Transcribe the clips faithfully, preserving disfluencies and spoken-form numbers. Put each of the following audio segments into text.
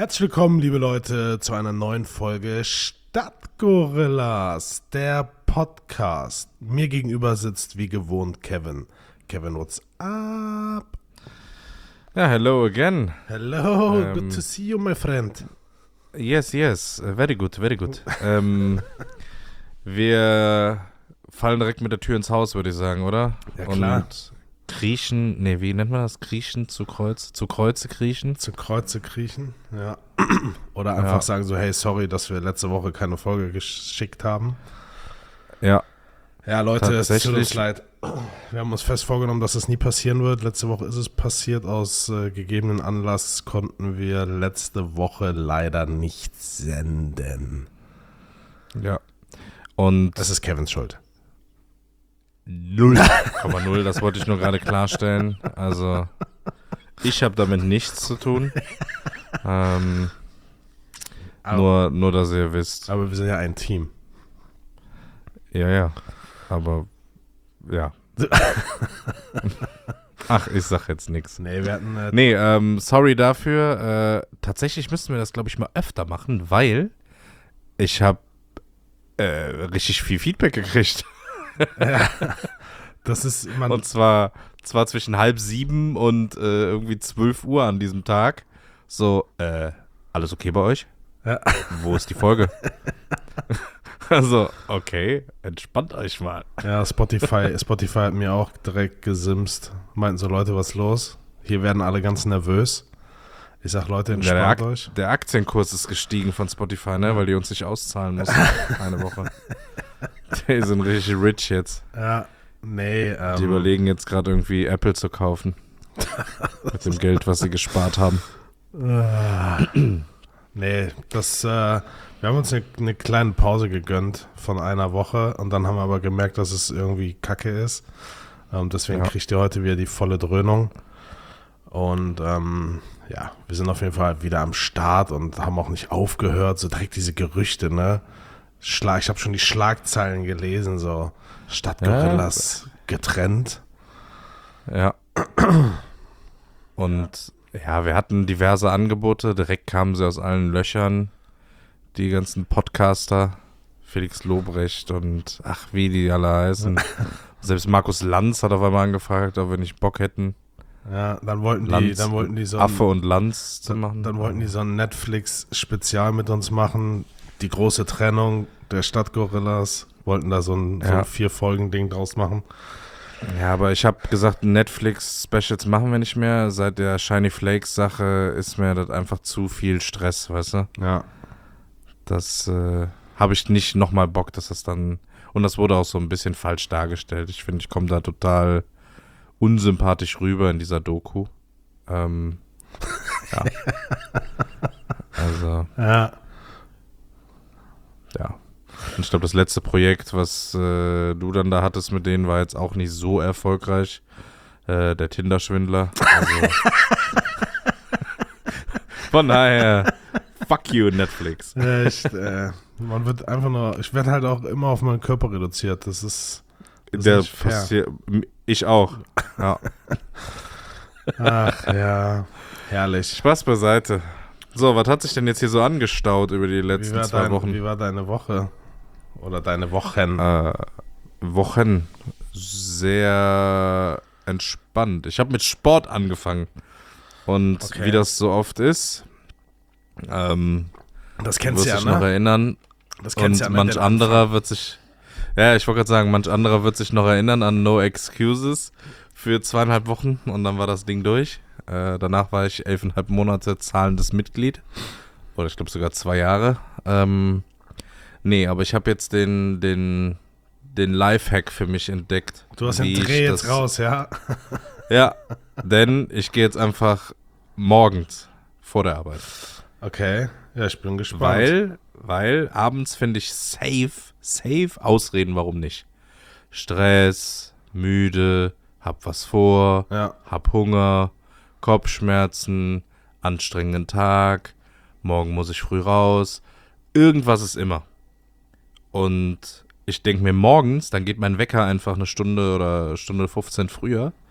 Herzlich willkommen, liebe Leute, zu einer neuen Folge Stadtgorillas, der Podcast. Mir gegenüber sitzt wie gewohnt Kevin. Kevin, what's up? Ja, hello again. Hello, Ähm, good to see you, my friend. Yes, yes, uh, very good, very good. ähm, wir fallen direkt mit der Tür ins Haus, würde ich sagen, oder? Ja, klar. Und kriechen, nee, wie nennt man das? Kriechen zu Kreuz, zu Kreuze kriechen? Zu Kreuze kriechen, ja. Oder einfach Ja. sagen so, hey, sorry, dass wir letzte Woche keine Folge geschickt haben. Ja, Ja, Leute, es tut uns Tatsächlich. leid. Wir haben uns fest vorgenommen, dass es nie passieren wird. Letzte Woche ist es passiert. Aus äh, gegebenen Anlass konnten wir letzte Woche leider nicht senden. ja. Und Das ist Kevins Schuld. null Komma null, das wollte ich nur gerade klarstellen. Also, ich habe damit nichts zu tun. Ähm, Aber, nur, nur, dass ihr wisst. aber wir sind ja ein Team. Ja, ja. Aber, ja. Ach, ich sag jetzt nichts. Nee, wir hatten... Äh, Nee, ähm, sorry dafür. Äh, tatsächlich müssten wir das, glaube ich, mal öfter machen, weil ich habe äh, richtig viel Feedback gekriegt. das ist... Man, Und zwar, zwar zwischen halb sieben und äh, irgendwie zwölf Uhr an diesem Tag. So, äh, alles okay bei euch? Ja. Wo ist die Folge? Also, okay, entspannt euch mal. ja, Spotify, Spotify hat mir auch direkt gesimst. Meinten so, Leute, was ist los? Hier werden alle ganz nervös. Ich sag, Leute, Ja, der, entspannt Ak euch. der Aktienkurs ist gestiegen von Spotify, ne, weil die uns nicht auszahlen mussten. Eine Woche. Die sind richtig rich jetzt. Ja, nee. Ähm, Die überlegen jetzt gerade irgendwie Apple zu kaufen. Mit dem Geld, was sie gespart haben. Nee, das, äh, wir haben uns eine, eine kleine Pause gegönnt von einer Woche und dann haben wir aber gemerkt, dass es irgendwie kacke ist. Ähm, deswegen Ja. kriegt ihr heute wieder die volle Dröhnung. Und ähm, ja, wir sind auf jeden Fall wieder am Start und haben auch nicht aufgehört. So direkt diese Gerüchte, ne? Schlag, ich habe schon die Schlagzeilen gelesen, so Stadtgorillas getrennt. Ja. Und ja, wir hatten diverse Angebote. Direkt kamen sie aus allen Löchern. Die ganzen Podcaster. Felix Lobrecht und ach, wie die alle heißen. Selbst Markus Lanz hat auf einmal angefragt, ob wir nicht Bock hätten, Ja, dann wollten die, Lanz, dann wollten die so ein- Affe und Lanz zu Dann, machen. dann wollten die so ein Netflix-Spezial mit uns machen. Die große Trennung der Stadtgorillas. Wollten da so ein, so Ja. ein Vier-Folgen-Ding draus machen. Ja, aber ich habe gesagt, Netflix-Specials machen wir nicht mehr. Seit der Shiny Flakes-Sache ist mir das einfach zu viel Stress, weißt du? Ja. Das äh, habe ich nicht nochmal Bock, dass das dann... Und das wurde auch so ein bisschen falsch dargestellt. Ich finde, ich komme da total unsympathisch rüber in dieser Doku. Ähm, ja. Also, Ja. ja. Und ich glaube, das letzte Projekt, was äh, du dann da hattest mit denen, war jetzt auch nicht so erfolgreich. Äh, der Tinder-Schwindler. Also, von daher, fuck you, Netflix. Ja, echt, äh, man wird einfach nur, ich werde halt auch immer auf meinen Körper reduziert. Das ist, das ist Der nicht fair. passiert, ich auch. Ja. Ach ja, herrlich. Spaß beiseite. So, was hat sich denn jetzt hier so angestaut über die Wie letzten war, zwei dein, Wochen? wie war deine Woche? Oder deine Wochen? Äh, Wochen. Sehr entspannt. Ich habe mit Sport angefangen. Und Okay. wie das so oft ist, ähm, Das du kennst wirst du ja, dich noch ne? erinnern. Das Und kennst du ja, ne? manch Den anderer wird sich, ja, ich wollte gerade sagen, manch anderer wird sich noch erinnern an No Excuses für zweieinhalb Wochen und dann war das Ding durch. Äh, danach war ich elfeinhalb Monate zahlendes Mitglied. Oder ich glaube sogar zwei Jahre. Ähm, nee, aber ich habe jetzt den, den, den Lifehack für mich entdeckt. Du hast den wie ich Dreh jetzt das- raus, ja? Ja, denn ich gehe jetzt einfach morgens vor der Arbeit. Okay, ja, ich bin gespannt. Weil, weil abends finde ich safe, safe Ausreden, warum nicht. Stress, müde, hab was vor, Ja, hab Hunger, Kopfschmerzen, anstrengenden Tag, morgen muss ich früh raus. Irgendwas ist immer. Und ich denke mir morgens, dann geht mein Wecker einfach eine Stunde oder Stunde fünfzehn früher.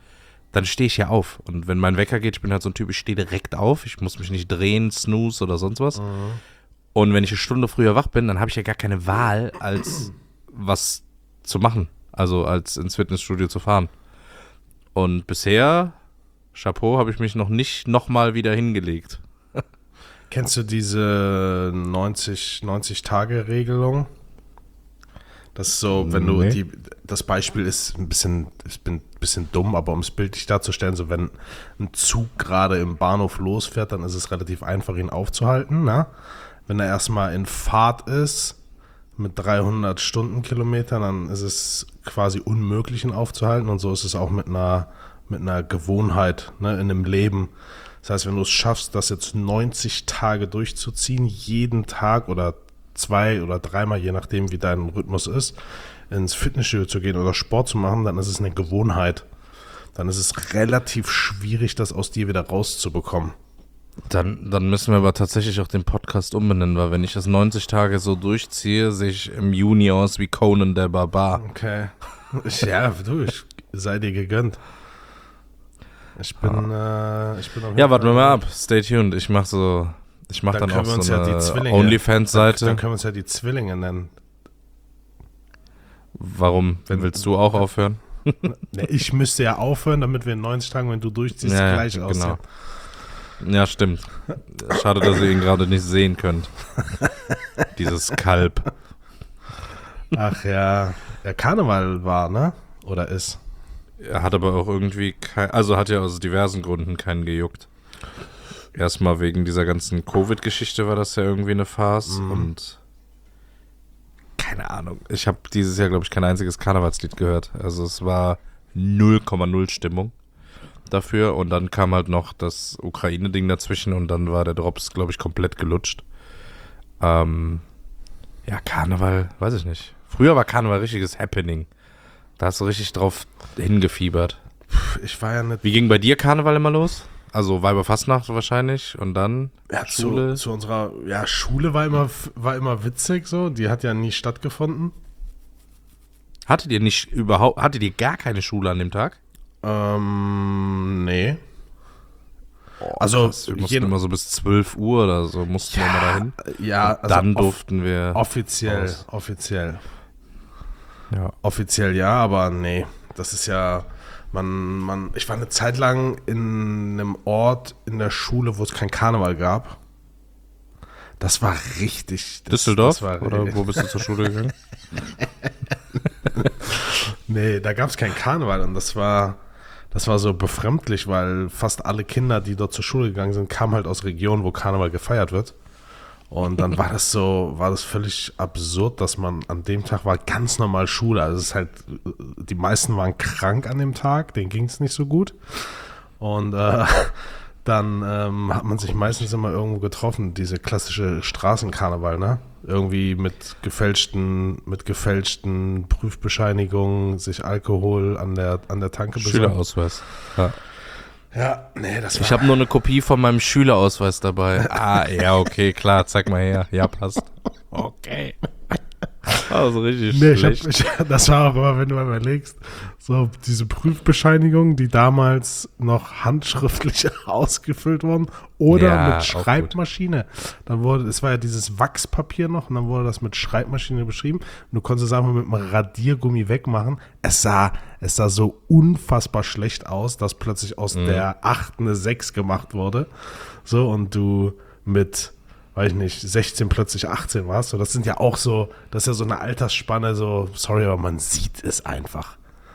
dann stehe ich ja auf. Und wenn mein Wecker geht, ich bin halt so ein Typ, ich stehe direkt auf. Ich muss mich nicht drehen, snooze oder sonst was. Mhm. Und wenn ich eine Stunde früher wach bin, dann habe ich ja gar keine Wahl, als was zu machen. Also als ins Fitnessstudio zu fahren. Und bisher, Chapeau, habe ich mich noch nicht nochmal wieder hingelegt. Kennst du diese neunzig-Tage-Regelung? Das ist so, wenn du Nee. die, das Beispiel ist ein bisschen, ich bin ein bisschen dumm, aber um es bildlich darzustellen, so wenn ein Zug gerade im Bahnhof losfährt, dann ist es relativ einfach, ihn aufzuhalten. Ne? Wenn er erstmal in Fahrt ist mit dreihundert Stundenkilometern, dann ist es quasi unmöglich, ihn aufzuhalten. Und so ist es auch mit einer, mit einer Gewohnheit, ne, in einem Leben. Das heißt, wenn du es schaffst, das jetzt neunzig Tage durchzuziehen, jeden Tag oder zwei oder dreimal, je nachdem, wie dein Rhythmus ist, ins Fitnessstudio zu gehen oder Sport zu machen, dann ist es eine Gewohnheit. Dann ist es relativ schwierig, das aus dir wieder rauszubekommen. Dann, dann müssen wir aber tatsächlich auch den Podcast umbenennen, weil wenn ich das neunzig Tage so durchziehe, sehe ich im Juni aus wie Conan der Barbar. Okay. Ja, du, ich sei dir gegönnt. Ich bin, äh, ich bin auf jeden Ja, warten wir Fall- mal ab. Stay tuned. Ich mach so, ich mach Dann dann, können auch wir uns so ja die eine Zwillinge- OnlyFans-Seite. Dann können wir uns ja die Zwillinge nennen. Warum? Wenn- Willst du auch aufhören? Ne, ich müsste ja aufhören, damit wir in neunzig Tagen, wenn du durchziehst, Ja, ja, gleich genau. aussehen. Ja, stimmt. Schade, dass ihr ihn gerade nicht sehen könnt. Dieses Kalb. Ach ja, der Karneval war, ne? Oder ist? Er hat aber auch irgendwie kein, also hat ja aus diversen Gründen keinen gejuckt. Erstmal wegen dieser ganzen Covid-Geschichte war das ja irgendwie eine Farce Mhm. und keine Ahnung. Ich habe dieses Jahr, glaube ich, kein einziges Karnevalslied gehört. Also es war null Komma null Stimmung dafür und dann kam halt noch das Ukraine-Ding dazwischen und dann war der Drops, glaube ich, komplett gelutscht. Ähm, ja, Karneval, weiß ich nicht. Früher war Karneval richtiges Happening. Da hast du richtig drauf hingefiebert. Ich war ja nicht Wie ging bei dir Karneval immer los? Also Weiberfastnacht wahrscheinlich und dann ja, Schule. Zu, zu unserer ja, Schule war immer, war immer witzig so. Die hat ja nie stattgefunden. Hattet ihr nicht überhaupt, hattet ihr gar keine Schule an dem Tag? Ähm, nee. Also, Krass, wir mussten je- immer so bis zwölf Uhr oder so, mussten wir mal dahin. Ja, also dann off- durften wir. offiziell, raus. offiziell. Ja. Offiziell ja, aber nee. Das ist ja, man, man, ich war eine Zeit lang in einem Ort in der Schule, wo es kein Karneval gab. Das war richtig. Das, Düsseldorf? Das war, Oder wo bist du zur Schule gegangen? Nee, da gab es kein Karneval und das war, das war so befremdlich, weil fast alle Kinder, die dort zur Schule gegangen sind, kamen halt aus Regionen, wo Karneval gefeiert wird. Und dann war das so, war das völlig absurd, dass man an dem Tag war ganz normal Schule. Also es ist halt, die meisten waren krank an dem Tag, denen ging es nicht so gut. Und äh, dann ähm, hat man sich meistens immer irgendwo getroffen, diese klassische Straßenkarneval, ne? Irgendwie mit gefälschten, mit gefälschten Prüfbescheinigungen, sich Alkohol an der, an der Tanke besorgen. Schülerausweis. Ja. Ja, nee, das war... Ich habe nur eine Kopie von meinem Schülerausweis dabei. Ah, ja, okay, klar, zeig mal her. Ja, passt. Okay. Also richtig Nee, ich hab, schlecht. ich, das war auch immer, wenn du mal überlegst, so diese Prüfbescheinigungen, die damals noch handschriftlich ausgefüllt wurden oder Ja, auch mit Schreibmaschine. Dann wurde, es war ja dieses Wachspapier noch und dann wurde das mit Schreibmaschine beschrieben. Und du konntest es einfach mit einem Radiergummi wegmachen. Es sah, es sah so unfassbar schlecht aus, dass plötzlich aus Mhm. der acht eine sechs gemacht wurde. So, und du mit weiß ich nicht, sechzehn plötzlich achtzehn warst. So, das sind ja auch so, das ist ja so eine Altersspanne, so, sorry, aber man sieht es einfach.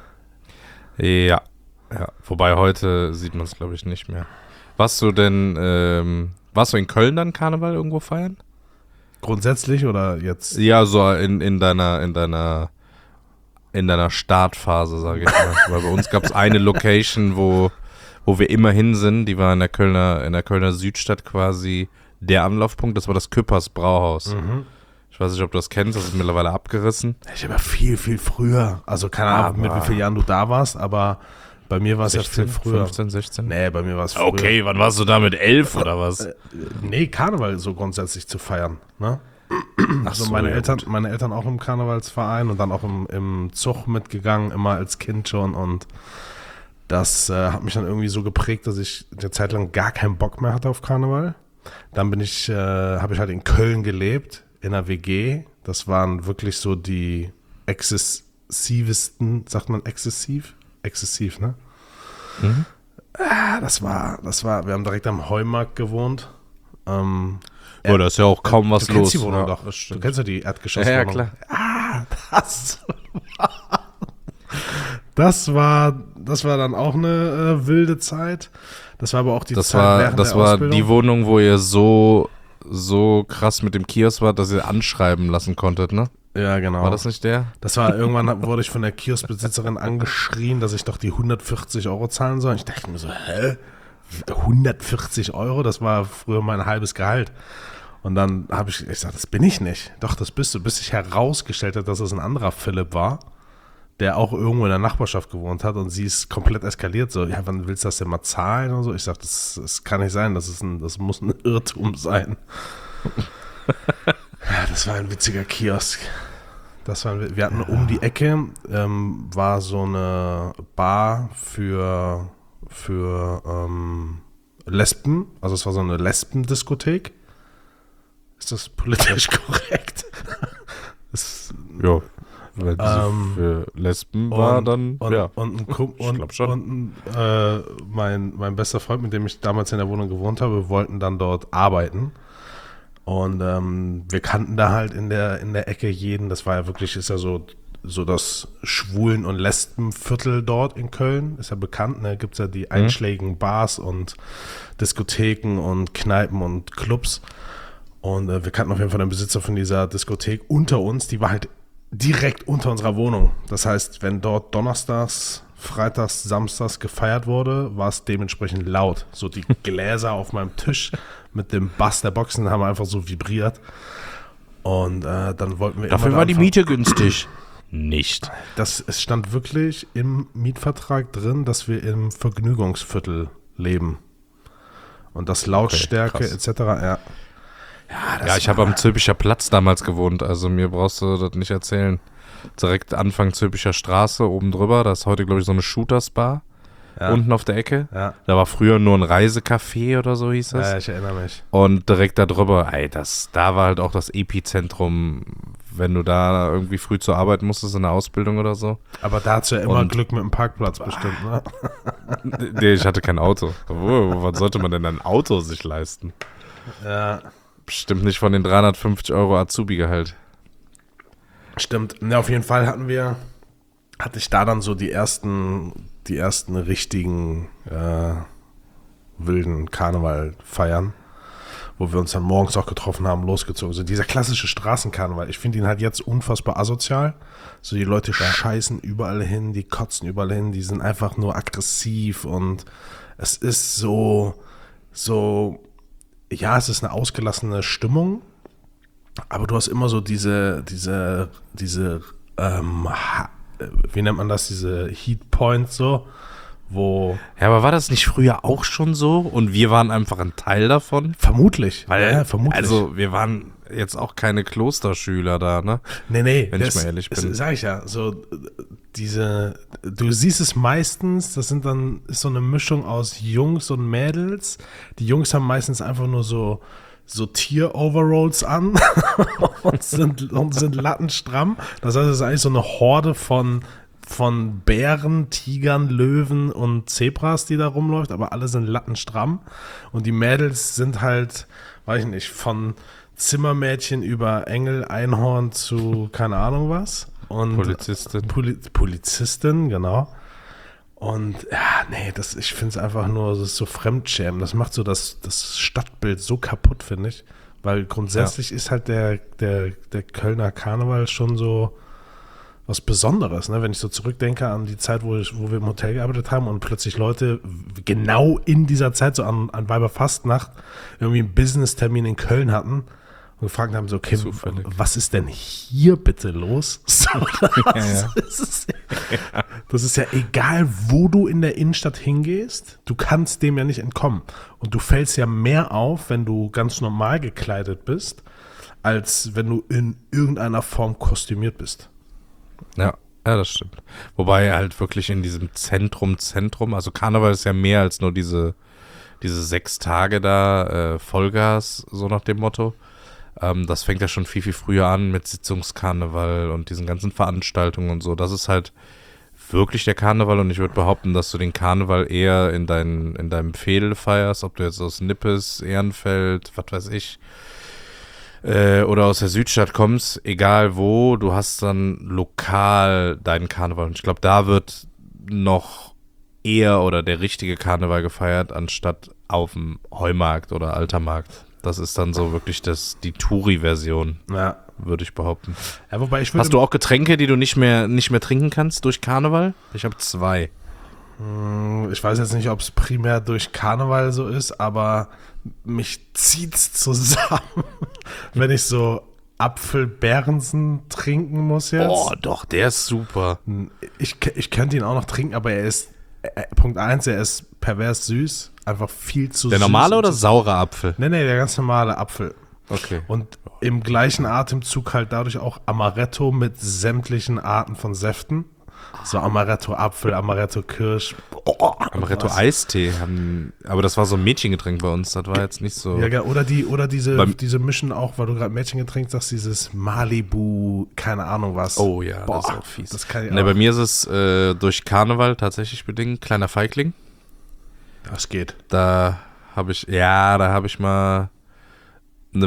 Ja, ja. Wobei heute sieht man es, glaube ich, nicht mehr. Warst du denn, ähm, warst du in Köln dann Karneval irgendwo feiern? Grundsätzlich oder jetzt? Ja, so in, in deiner, in deiner, in deiner Startphase, sage ich mal. Weil bei uns gab es eine Location, wo, wo wir immer hin sind, die war in der Kölner, in der Kölner Südstadt quasi der Anlaufpunkt, das war das Küppers Brauhaus. Mhm. Ich weiß nicht, ob du das kennst, das ist mittlerweile abgerissen. Ich habe viel, viel früher, also keine Ahnung, mit wie vielen Jahren du da warst, aber bei mir war es ja viel früher. fünfzehn, sechzehn? Nee, bei mir war es früher. Okay, wann warst du da mit elf oder was? Äh, Nee, Karneval so grundsätzlich zu feiern, ne? Ach Also so, meine ja, Eltern, gut. meine Eltern auch im Karnevalsverein und dann auch im, im Zug mitgegangen, immer als Kind schon und Das äh, hat mich dann irgendwie so geprägt, dass ich eine Zeit lang gar keinen Bock mehr hatte auf Karneval. Dann bin ich, äh, habe ich halt in Köln gelebt, in einer W G. Das waren wirklich so die exzessivsten, sagt man exzessiv? Exzessiv, ne? Mhm. Ah, das war, das war, wir haben direkt am Heumarkt gewohnt. Ähm, Ja, da ist ja auch kaum was du kennst los. Die Wohnung Ja, doch. das Du stimmt. kennst ja die Erdgeschosswohnung. Ja, ja, klar. Ah, das war, das war, das war dann auch eine äh, wilde Zeit. Das war aber auch die Das Zeit war, während das der war Ausbildung. die Wohnung, wo ihr so, so krass mit dem Kiosk wart, dass ihr anschreiben lassen konntet, ne? Ja, genau. War das nicht der? Das war, irgendwann wurde ich von der Kioskbesitzerin angeschrien, dass ich doch die hundertvierzig Euro zahlen soll. Ich dachte mir so, hä? hundertvierzig Euro? Das war früher mein halbes Gehalt. Und dann habe ich gesagt, das bin ich nicht. Doch, das bist du. Bis sich herausgestellt hat, dass es ein anderer Philipp war, der auch irgendwo in der Nachbarschaft gewohnt hat und sie ist komplett eskaliert. So, ja, wann willst du das denn mal zahlen? Und so. Ich sage, das, das kann nicht sein. Das, ist ein, das muss ein Irrtum sein. Ja, das war ein witziger Kiosk. Das war, wir hatten um die Ecke, ähm, war so eine Bar für, für ähm, Lesben. Also es war so eine Lesbendiskothek. Ist das politisch korrekt? Das, Ja. Wenn sie Ähm, für Lesben war, und, dann, und, ja. Und, ein Kump- Ich und, glaub schon. und äh, mein, mein bester Freund, mit dem ich damals in der Wohnung gewohnt habe, wir wollten dann dort arbeiten. Und ähm, wir kannten da halt in der, in der Ecke jeden, das war ja wirklich, ist ja so, so das Schwulen- und Lesbenviertel dort in Köln, ist ja bekannt, ne? Gibt es ja die einschlägigen Bars und Diskotheken und Kneipen und Clubs. Und äh, wir kannten auf jeden Fall den Besitzer von dieser Diskothek unter uns, die war halt direkt unter unserer Wohnung. Das heißt, wenn dort donnerstags, freitags, samstags gefeiert wurde, war es dementsprechend laut. So die Gläser auf meinem Tisch mit dem Bass der Boxen haben einfach so vibriert. Und äh, dann wollten wir Dafür immer war die anfangen. Miete günstig. Nicht. Das, es stand wirklich im Mietvertrag drin, dass wir im Vergnügungsviertel leben. Und das Lautstärke Okay, krass. et cetera. Ja, ja, das Ja, ich habe am Zülpicher Platz damals gewohnt, also mir brauchst du das nicht erzählen. Direkt Anfang Zülpicher Straße, oben drüber, da ist heute, glaube ich, so eine Shooters-Bar, ja, unten auf der Ecke. ja, Da war früher nur ein Reisecafé oder so hieß das. ja, ich erinnere mich. Und direkt da drüber, ey, das, da war halt auch das Epizentrum, wenn du da irgendwie früh zur Arbeit musstest in der Ausbildung oder so. Aber da hast du ja immer Und- Glück mit dem Parkplatz bestimmt, ne? Nee, ich hatte kein Auto. Wo, wann sollte man denn ein Auto sich leisten? Ja, Bestimmt nicht von den dreihundertfünfzig Euro Azubi-Gehalt. stimmt. Ne, auf jeden Fall hatten wir, hatte ich da dann so die ersten, die ersten richtigen äh, wilden Karneval-Feiern, wo wir uns dann morgens auch getroffen haben, losgezogen sind. Dieser klassische Straßenkarneval, ich finde ihn halt jetzt unfassbar asozial. So die Leute scheißen überall hin, die kotzen überall hin, die sind einfach nur aggressiv und es ist so, so, ja, es ist eine ausgelassene Stimmung, aber du hast immer so diese, diese, diese, ähm, ha- wie nennt man das, diese Heat Points so, wo Ja, aber war das nicht früher auch schon so? Und wir waren einfach ein Teil davon? vermutlich, Weil, ja, vermutlich. also wir waren jetzt auch keine Klosterschüler da, ne? Nee, nee, Wenn ich das, mal ehrlich bin. Das sag ich ja, so diese, du siehst es meistens, das sind dann, ist so eine Mischung aus Jungs und Mädels. Die Jungs haben meistens einfach nur so, so Tier-Overalls an und sind, und sind lattenstramm. Das heißt, es ist eigentlich so eine Horde von, von Bären, Tigern, Löwen und Zebras, die da rumläuft, aber alle sind lattenstramm. Und die Mädels sind halt, weiß ich nicht, von Zimmermädchen über Engel, Einhorn zu keine Ahnung was. Und Polizistin. Poli Polizistin, genau. Und ja, nee, das, ich finde es einfach nur, das ist so Fremdschämen. Das macht so das, das Stadtbild so kaputt, finde ich. Weil grundsätzlich ist halt der, der, der Kölner Karneval schon so was Besonderes, ne? Wenn ich so zurückdenke an die Zeit, wo, ich, wo wir im Hotel gearbeitet haben und plötzlich Leute genau in dieser Zeit, so an, an Weiberfastnacht, irgendwie einen Business-Termin in Köln hatten und gefragt haben, so, okay, Zufällig. was ist denn hier bitte los? So, das, ja. Ist, das ist ja egal, wo du in der Innenstadt hingehst, du kannst dem ja nicht entkommen. Und du fällst ja mehr auf, wenn du ganz normal gekleidet bist, als wenn du in irgendeiner Form kostümiert bist. Ja, Ja, das stimmt. Wobei halt wirklich in diesem Zentrum, Zentrum, also Karneval ist ja mehr als nur diese, diese sechs Tage da, äh, Vollgas, so nach dem Motto. Ähm, das fängt ja schon viel, viel früher an mit Sitzungskarneval und diesen ganzen Veranstaltungen und so. Das ist halt wirklich der Karneval und ich würde behaupten, dass du den Karneval eher in, dein, in deinem Veedel feierst, ob du jetzt aus Nippes, Ehrenfeld, was weiß ich, äh, oder aus der Südstadt kommst, egal wo, du hast dann lokal deinen Karneval. Und ich glaube, da wird noch eher oder der richtige Karneval gefeiert, anstatt auf dem Heumarkt oder Altermarkt. Das ist dann so wirklich das, die Touri-Version, Ja. würde ich behaupten. Ja, wobei ich würde, Hast du auch Getränke, die du nicht mehr, nicht mehr trinken kannst durch Karneval? Ich habe zwei. Ich weiß jetzt nicht, ob es primär durch Karneval so ist, aber mich zieht's zusammen, wenn ich so Apfel-Beerensen trinken muss jetzt. Boah, doch, der ist super. Ich, ich könnte ihn auch noch trinken, aber er ist, äh, Punkt eins, er ist pervers süß, einfach viel zu Der süß. normale oder zu- saure Apfel? Nee, nee, der ganz normale Apfel. Okay. Und im gleichen Atemzug halt dadurch auch Amaretto mit sämtlichen Arten von Säften. So Amaretto-Apfel, Amaretto-Kirsch. Amaretto was. Eistee haben, aber das war so ein Mädchengetränk bei uns, das war jetzt nicht so. Ja, ge- oder die, oder diese, Beim- diese Mischen auch, weil du gerade Mädchengetränk sagst, dieses Malibu, keine Ahnung was. Oh ja, Boah, das ist auch fies. das kann ich Ne, auch. bei mir ist es äh, durch Karneval tatsächlich bedingt, kleiner Feigling. Das geht. Da habe ich, ja, da habe ich mal eine,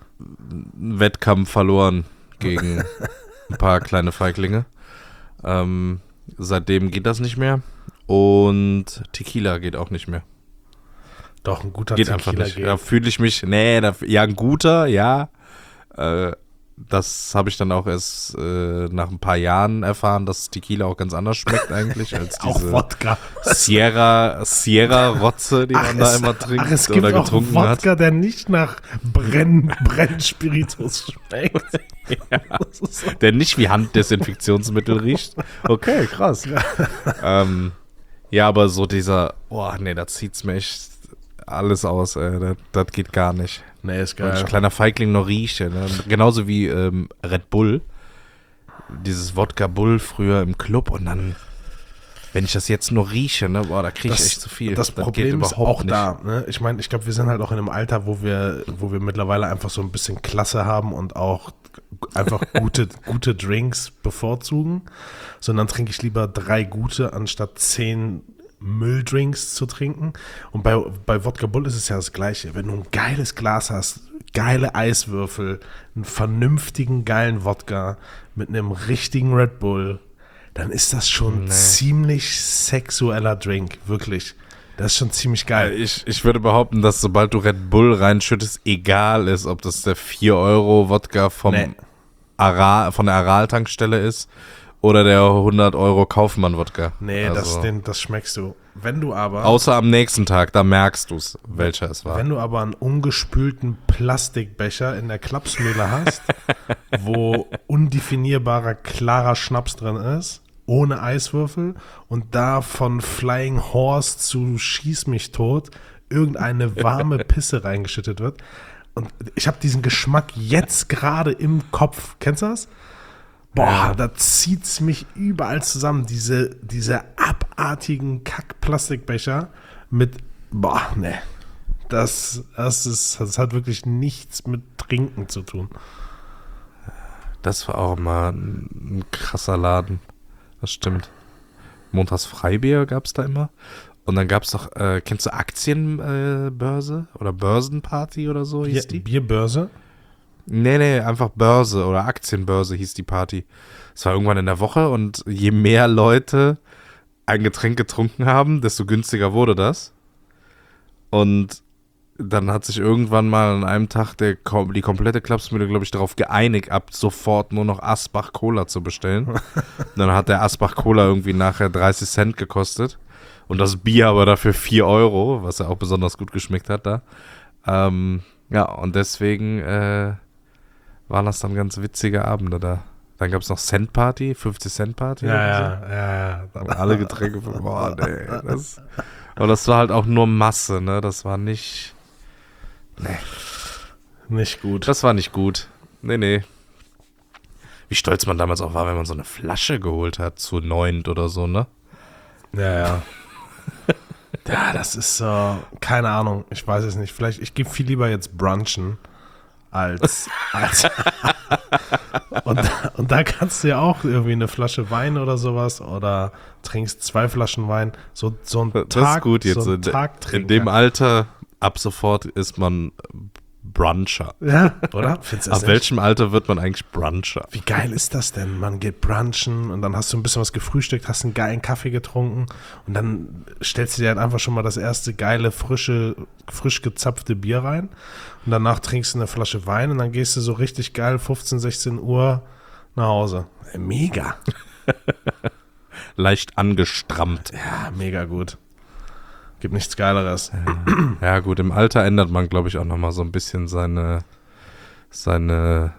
einen Wettkampf verloren gegen ein paar kleine Feiglinge. Ähm, seitdem geht das nicht mehr. Und Tequila geht auch nicht mehr. Doch, ein guter Geht Tequila einfach nicht. geht. Da fühle ich mich, nee, da, ja, ein guter, ja. Äh, das habe ich dann auch erst äh, nach ein paar Jahren erfahren, dass Tequila auch ganz anders schmeckt eigentlich als Auch diese Wodka. Sierra, Sierra-Rotze, die man da es, immer trinkt ach, es gibt oder auch getrunken Wodka, hat. der nicht nach Brenn, Brennspiritus schmeckt. Das ist so- Der nicht wie Handdesinfektionsmittel riecht. Okay, krass. ähm, ja, aber so dieser, oh nee, da zieht's mir echt alles aus, ey. Das, das geht gar nicht. Nee, ist Weil ich geil. ein kleiner Feigling noch rieche. Ne? Genauso wie ähm, Red Bull. Dieses Wodka Bull früher im Club und dann, wenn ich das jetzt nur rieche, ne, boah, da kriege ich echt zu viel. Das geht Problem ist überhaupt auch nicht. da. Ne? Ich meine, ich glaube, wir sind halt auch in einem Alter, wo wir, wo wir mittlerweile einfach so ein bisschen Klasse haben und auch einfach gute, gute Drinks bevorzugen. Sondern trinke ich lieber drei gute, anstatt zehn Mülldrinks zu trinken. Und bei, bei Wodka Bull ist es ja das Gleiche. Wenn du ein geiles Glas hast, geile Eiswürfel, einen vernünftigen, geilen Wodka mit einem richtigen Red Bull, dann ist das schon Nee. ziemlich sexueller Drink, wirklich. Das ist schon ziemlich geil. Ich, ich würde behaupten, dass sobald du Red Bull reinschüttest, egal ist, ob das der vier Euro Wodka vom Nee. Aral, von der Aral-Tankstelle ist oder der hundert Euro Kaufmann-Wodka. Nee, Also, das, den, das schmeckst du. Wenn du aber, außer am nächsten Tag, da merkst du es, welcher es war. wenn du aber einen ungespülten Plastikbecher in der Klapsmühle hast, wo undefinierbarer, klarer Schnaps drin ist, ohne Eiswürfel und da von Flying Horse zu Schieß mich tot irgendeine warme Pisse reingeschüttet wird. Und ich habe diesen Geschmack jetzt gerade im Kopf. Kennst du das? Boah, Ja. da zieht's mich überall zusammen. Diese, diese abartigen Kack-Plastikbecher mit, boah, ne. Das, das, ist, das hat wirklich nichts mit Trinken zu tun. Das war auch mal ein, ein krasser Laden. Das stimmt. Montags Freibier gab es da immer. Und dann gab es doch, äh, kennst du Aktienbörse äh, Börse? Oder Börsenparty oder so hieß Bier, die? Bierbörse? Nee, nee, einfach Börse oder Aktienbörse hieß die Party. Es war irgendwann in der Woche und je mehr Leute ein Getränk getrunken haben, desto günstiger wurde das. Und dann hat sich irgendwann mal an einem Tag der, kom- die komplette Klapsmühle, glaube ich, darauf geeinigt, ab sofort nur noch Asbach Cola zu bestellen. Und dann hat der Asbach Cola irgendwie nachher dreißig Cent gekostet. Und das Bier aber dafür vier Euro, was ja auch besonders gut geschmeckt hat da. Ähm, ja, und deswegen äh, waren das dann ganz witzige Abende da. Dann gab es noch Cent Party, fünfzig Cent Party. Ja, oder so. ja, ja, ja. Und alle Getränke von, boah, nee, das, aber das war halt auch nur Masse, ne, das war nicht, Nicht gut. das war nicht gut, nee, nee. wie stolz man damals auch war, wenn man so eine Flasche geholt hat, zu neunt oder so, ne? Ja, ja. Ja, das ist so, keine Ahnung, ich weiß es nicht. Vielleicht, ich gehe viel lieber jetzt brunchen als, als und, und da kannst du ja auch irgendwie eine Flasche Wein oder sowas oder trinkst zwei Flaschen Wein, so, so ein Tag, das ist gut jetzt. so einen in, Tag in trinken. dem Alter, ab sofort ist man Bruncher. Ja, oder? Findest du das Ab nicht? welchem Alter wird man eigentlich Bruncher? Wie geil ist das denn? Man geht brunchen und dann hast du ein bisschen was gefrühstückt, hast einen geilen Kaffee getrunken und dann stellst du dir halt einfach schon mal das erste geile, frische, frisch gezapfte Bier rein und danach trinkst du eine Flasche Wein und dann gehst du so richtig geil fünfzehn, sechzehn Uhr nach Hause. Mega. Leicht angestrammt. Ja, mega gut. Gibt nichts Geileres. Ja gut, im Alter ändert man, glaube ich, auch nochmal so ein bisschen seine, seine,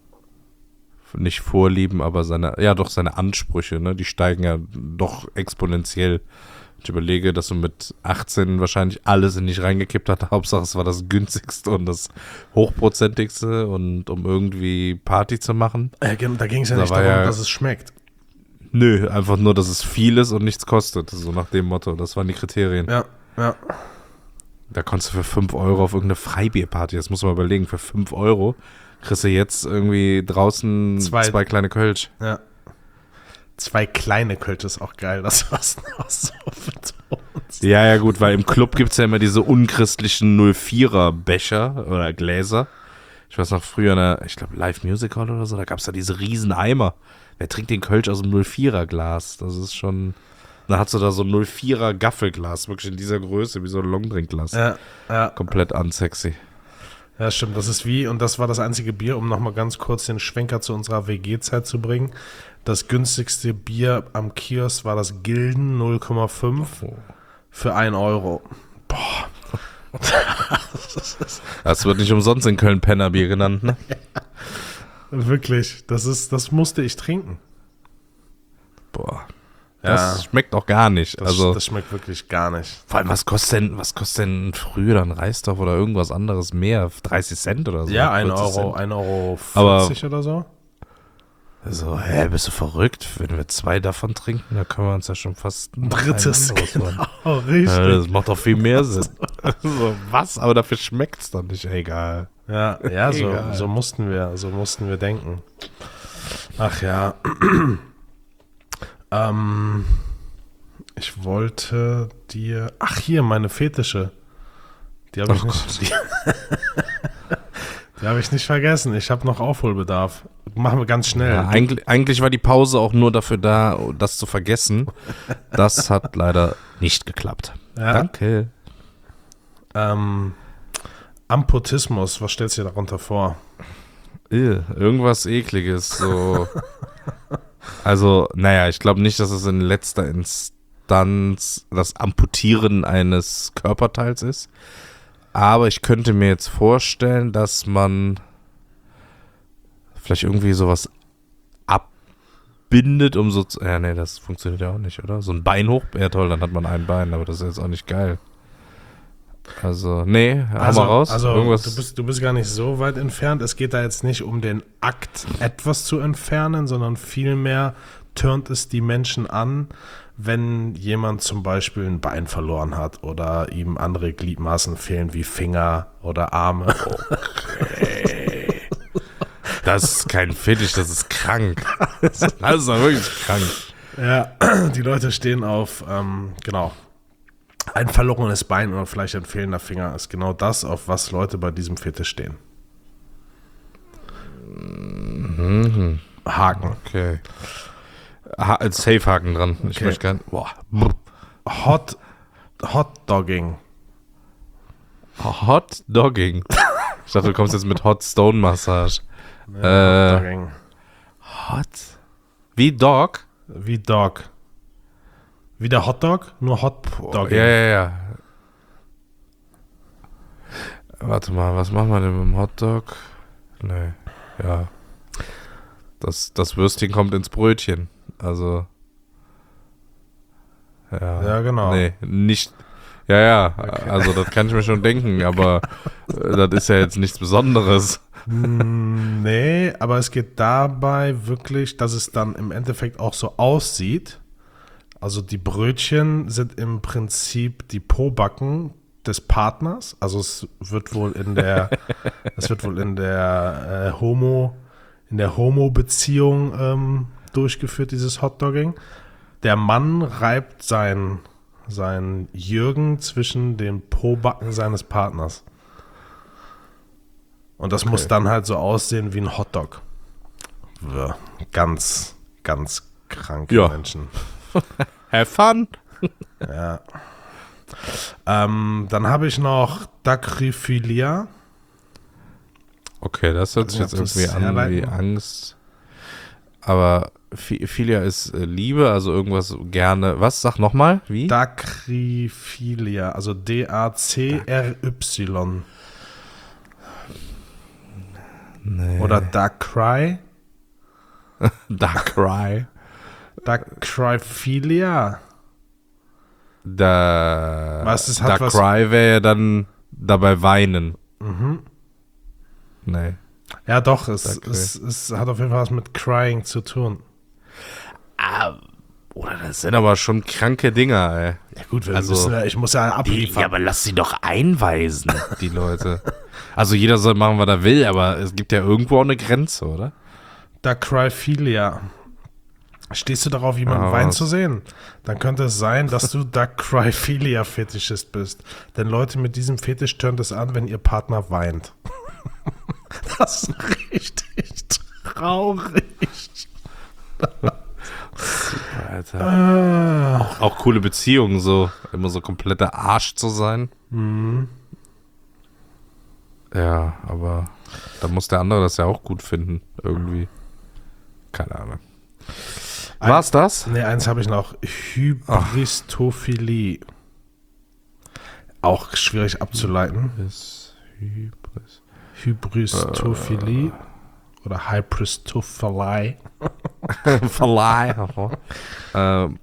nicht Vorlieben, aber seine, ja doch seine Ansprüche, ne? Die steigen ja doch exponentiell. Ich überlege, dass du mit achtzehn wahrscheinlich alles in dich reingekippt hast. Hauptsache es war das günstigste und das hochprozentigste und um irgendwie Party zu machen. Äh, da ging es ja Da nicht war darum, ja- dass es schmeckt. Nö, einfach nur, dass es viel ist und nichts kostet. So nach dem Motto. Das waren die Kriterien. Ja, ja. Da konntest du für fünf Euro auf irgendeine Freibierparty, das muss man überlegen, für fünf Euro kriegst du jetzt irgendwie draußen Zwei- zwei, kleine Kölsch. Ja. Zwei kleine Kölsch ist auch geil, das was noch so betont. Ja, ja gut, weil im Club gibt es ja immer diese unchristlichen null vierer Becher oder Gläser. Ich weiß noch früher, in der, ich glaube Live Music Hall oder so, da gab es da diese riesen Eimer. Wer trinkt den Kölsch aus dem null vierer Glas? Das ist schon... Dann hast du da so ein null vierer Gaffelglas, wirklich in dieser Größe, wie so ein Longdrinkglas. Ja, ja. Komplett unsexy. Ja, stimmt. Das ist wie, und das war das einzige Bier, um nochmal ganz kurz den Schwenker zu unserer W G-Zeit zu bringen. Das günstigste Bier am Kiosk war das Gilden null Komma fünf für ein Euro. Boah. Das wird nicht umsonst in Köln Pennerbier genannt, ne? Wirklich, das ist, das musste ich trinken. Boah. Das Ja. schmeckt auch gar nicht. Das, also, das schmeckt wirklich gar nicht. vor allem, was kostet denn, was kostet denn früher dann Reisdorf oder irgendwas anderes mehr? dreißig Cent oder so? Ja, ein vierzig Euro, Cent. ein Euro Aber- vierzig oder so. So, hä, bist du verrückt? Wenn wir zwei davon trinken, dann können wir uns ja schon fast ein Drittes, anderes holen. genau, richtig. Ja, das macht doch viel mehr Sinn. So, was? Aber dafür schmeckt es dann nicht. Egal. Ja, ja, so, Egal. so mussten wir, so mussten wir denken. Ach ja. ähm, ich wollte dir, ach hier, meine Fetische. Die habe ich Oh nicht, die, die habe ich nicht vergessen. Ich habe noch Aufholbedarf. Machen wir ganz schnell. Ja, eigentlich, eigentlich war die Pause auch nur dafür da, das zu vergessen. Das hat leider nicht geklappt. Ja. Danke. Ähm, Amputismus, was stellst du dir darunter vor? Ew, irgendwas Ekliges. So. Also, naja, ich glaube nicht, dass es in letzter Instanz das Amputieren eines Körperteils ist. Aber ich könnte mir jetzt vorstellen, dass man vielleicht irgendwie sowas abbindet, um so zu. Ja, nee, das funktioniert ja auch nicht, oder? So ein Bein hoch. Ja, toll, dann hat man ein Bein, aber das ist jetzt auch nicht geil. Also, nee, hau Also, mal raus. also Irgendwas. du, bist, du bist gar nicht so weit entfernt. Es geht da jetzt nicht um den Akt, etwas zu entfernen, sondern vielmehr turnt es die Menschen an, wenn jemand zum Beispiel ein Bein verloren hat oder ihm andere Gliedmaßen fehlen wie Finger oder Arme. Das ist kein Fetisch, das ist krank. Das ist doch wirklich krank. Ja, die Leute stehen auf, ähm, genau, ein verlorenes Bein oder vielleicht ein fehlender Finger ist genau das, auf was Leute bei diesem Fetisch stehen. Mhm. Haken. Okay. Ha als Safe-Haken dran. Ich Okay. möchte gern. Boah. Brr. Hot, Hot Dogging. Hot Dogging. Ich dachte, du kommst jetzt mit Hot Stone Massage. Ja, Äh. Hot Dogging. Hot? Wie Dog? Wie Dog. Wie der Hotdog, nur Hot Dogging. Ja, ja, ja. Warte mal, was machen wir denn mit dem Hotdog? Nee, ja. Das, das Würstchen kommt ins Brötchen. Also. Ja, Ja, genau. Nee, nicht. Ja, ja, also das kann ich mir schon denken, aber äh, das ist ja jetzt nichts Besonderes. Mm, nee, aber es geht dabei wirklich, dass es dann im Endeffekt auch so aussieht. Also die Brötchen sind im Prinzip die Pobacken des Partners. Also es wird wohl in der, es wird wohl in der äh, Homo, in der Homo-Beziehung ähm, durchgeführt, dieses Hotdogging. Der Mann reibt sein, sein Jürgen zwischen den Pobacken seines Partners. Und das Okay. muss dann halt so aussehen wie ein Hotdog. Ja, ganz, ganz kranke Ja. Menschen. Have fun. Ja. Ähm, dann habe ich noch Dacryphilia. Okay, das hört sich Ja, jetzt das irgendwie an wie herleiten. Angst. Aber Phi- Philia ist äh, Liebe, also irgendwas gerne. Was? Sag nochmal. Wie? Dacryphilia, also D A C R Y. Nee. Oder Dacry. Dark Cry. Dacryphilia. Da, Was, das hat Dark was- Cry wäre ja dann dabei weinen. Mhm. Nee. Ja, doch, es, Dacry. es, es hat auf jeden Fall was mit Crying zu tun. Ah, oder das sind aber schon kranke Dinger, ey. Ja, gut, wir Also, müssen, ja- ich muss ja Die, abliefern. ja, aber lass sie doch einweisen, die Leute. Also jeder soll machen, was er will, aber es gibt ja irgendwo auch eine Grenze, oder? Dacryphilia. Stehst du darauf, jemanden Ah, weinen was? zu sehen? Dann könnte es sein, dass du Dacryphilia-Fetischist bist. Denn Leute mit diesem Fetisch tönt es an, wenn ihr Partner weint. Das ist richtig traurig. Alter. Ah. Auch, auch coole Beziehungen, so immer so kompletter Arsch zu sein. Mhm. Ja, aber da muss der andere das ja auch gut finden, irgendwie. Keine Ahnung. War's das? Ne, eins habe ich noch. Hybristophilie. Auch schwierig abzuleiten. Hybris, Hybris. Hybristophilie oder Hybristophilie. Verleih. ähm,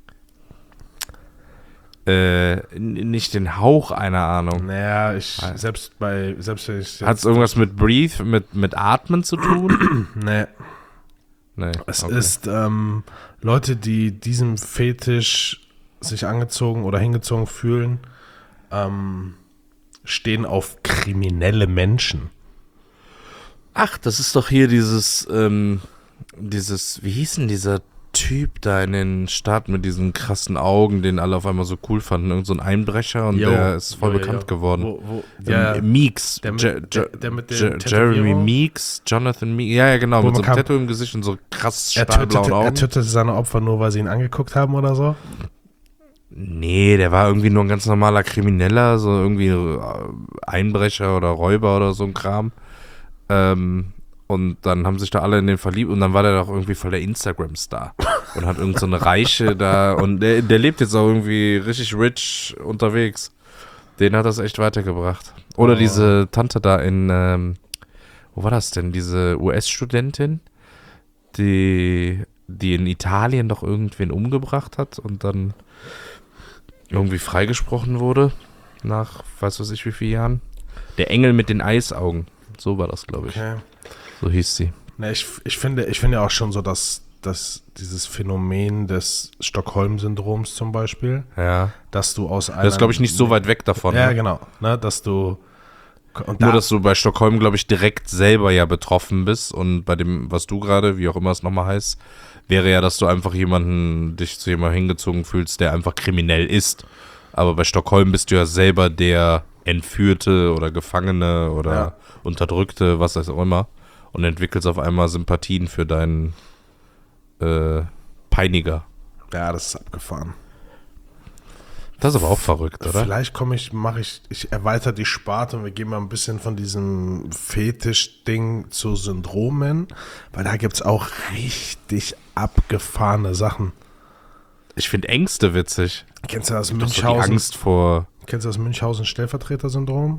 äh, n- nicht den Hauch einer Ahnung. Naja, ich selbst bei selbst wenn ich Hat es irgendwas mit Breathe, mit, mit Atmen zu tun? nee, Nee. es okay. ist ähm, Leute, die diesem Fetisch sich angezogen oder hingezogen fühlen, ähm, stehen auf kriminelle Menschen. Ach, das ist doch hier dieses, ähm, dieses, wie hieß denn dieser Typ da in den Staaten mit diesen krassen Augen, den alle auf einmal so cool fanden? Irgend so ein Einbrecher und Jo. der ist voll Jo, bekannt jo. geworden. Wo, wo, Ja, ja, Meeks. der mit- Je- der- Je- der mit den Je- Jeremy Tätowierungen? Meeks, Jonathan Meeks. Ja, ja, genau, Wo mit so man einem kann- Tattoo im Gesicht und so krass er, stahlblauen tötete, er Augen. tötete seine Opfer nur, weil sie ihn angeguckt haben oder so. Nee, der war irgendwie nur ein ganz normaler Krimineller, so irgendwie äh, Einbrecher oder Räuber oder so ein Kram. Ähm, und dann haben sich da alle in den verliebt und dann war der doch irgendwie voll der Instagram-Star und hat irgend so eine Reiche da und der, der lebt jetzt auch irgendwie richtig rich unterwegs. Den hat das echt weitergebracht. Oder Oh. diese Tante da in, ähm, wo war das denn? Diese U S-Studentin, die, die in Italien doch irgendwen umgebracht hat und dann irgendwie freigesprochen wurde nach, weiß was ich wie vielen Jahren. Der Engel mit den Eisaugen. So war das, glaube ich. Okay. So hieß sie. Ne, ich, ich finde, ich finde ja auch schon so, dass, dass dieses Phänomen des Stockholm-Syndroms zum Beispiel, Ja. dass du aus einer... Das ist, glaube ich, nicht so weit weg davon. Ja, ne? genau. Ne, dass du... Und Nur, da- dass du bei Stockholm, glaube ich, direkt selber ja betroffen bist. Und bei dem, was du gerade, wie auch immer es nochmal heißt, wäre ja, dass du einfach jemanden, dich zu jemandem hingezogen fühlst, der einfach kriminell ist. Aber bei Stockholm bist du ja selber der Entführte oder Gefangene oder Ja. Unterdrückte, was auch immer. Und entwickelst auf einmal Sympathien für deinen äh, Peiniger. ja, das ist abgefahren. Das ist aber auch verrückt, oder? Vielleicht komme ich, mache ich, ich erweitere die Sparte und wir gehen mal ein bisschen von diesem Fetisch-Ding zu Syndromen, weil da gibt es auch richtig abgefahrene Sachen. Ich finde Ängste witzig. Kennst du das Doch so die Münchhausen? Angst vor Kennst du das Münchhausen-Stellvertreter-Syndrom?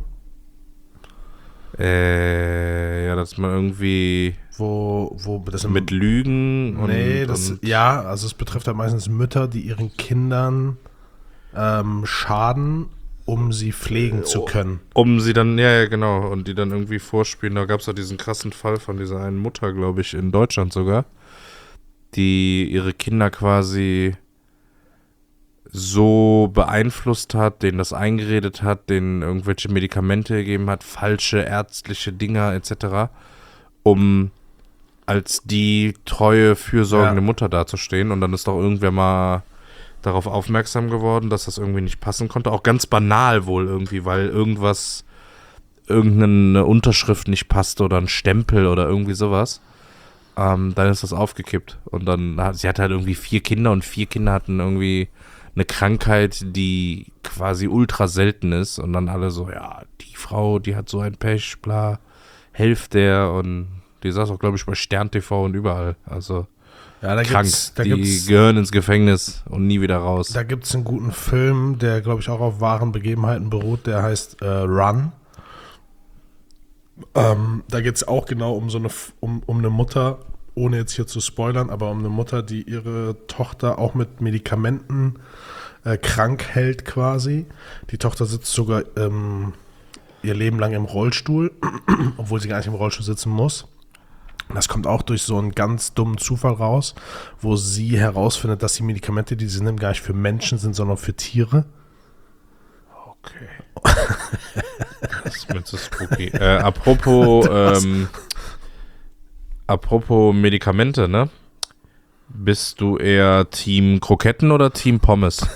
Äh, ja, dass man irgendwie Wo, wo das im- mit Lügen und, Nee, das, und ja, also es betrifft ja meistens Mütter, die ihren Kindern ähm, schaden, um sie pflegen zu können. Um sie dann, ja, ja, genau, und die dann irgendwie vorspielen. Da gab es ja diesen krassen Fall von dieser einen Mutter, glaube ich, in Deutschland sogar, die ihre Kinder quasi so beeinflusst hat, denen das eingeredet hat, denen irgendwelche Medikamente gegeben hat, falsche ärztliche Dinger et cetera, um als die treue, fürsorgende Ja. Mutter dazustehen. Und dann ist doch irgendwer mal darauf aufmerksam geworden, dass das irgendwie nicht passen konnte. Auch ganz banal wohl irgendwie, weil irgendwas, irgendeine Unterschrift nicht passte oder ein Stempel oder irgendwie sowas. Ähm, dann ist das aufgekippt. Und dann hat sie hatte halt irgendwie vier Kinder und vier Kinder hatten irgendwie eine Krankheit, die quasi ultra selten ist. Und dann alle so, ja, die Frau, die hat so ein Pech, bla, helft der. Und die saß auch, glaube ich, bei Stern T V und überall. Also Ja, da krank. gibt's, da die gibt's, gehören ins Gefängnis und nie wieder raus. da gibt's einen guten Film, der, glaube ich, auch auf wahren Begebenheiten beruht, der heißt äh, Run. Ähm, da geht es auch genau um so eine, F- um, um eine Mutter, ohne jetzt hier zu spoilern, aber um eine Mutter, die ihre Tochter auch mit Medikamenten äh, krank hält quasi. Die Tochter sitzt sogar ähm, ihr Leben lang im Rollstuhl, obwohl sie gar nicht im Rollstuhl sitzen muss. Das kommt auch durch so einen ganz dummen Zufall raus, wo sie herausfindet, dass die Medikamente, die sie nimmt, gar nicht für Menschen sind, sondern für Tiere. Okay. Das ist mir zu spooky. Äh, apropos, ähm, apropos Medikamente, ne? Bist du eher Team Kroketten oder Team Pommes?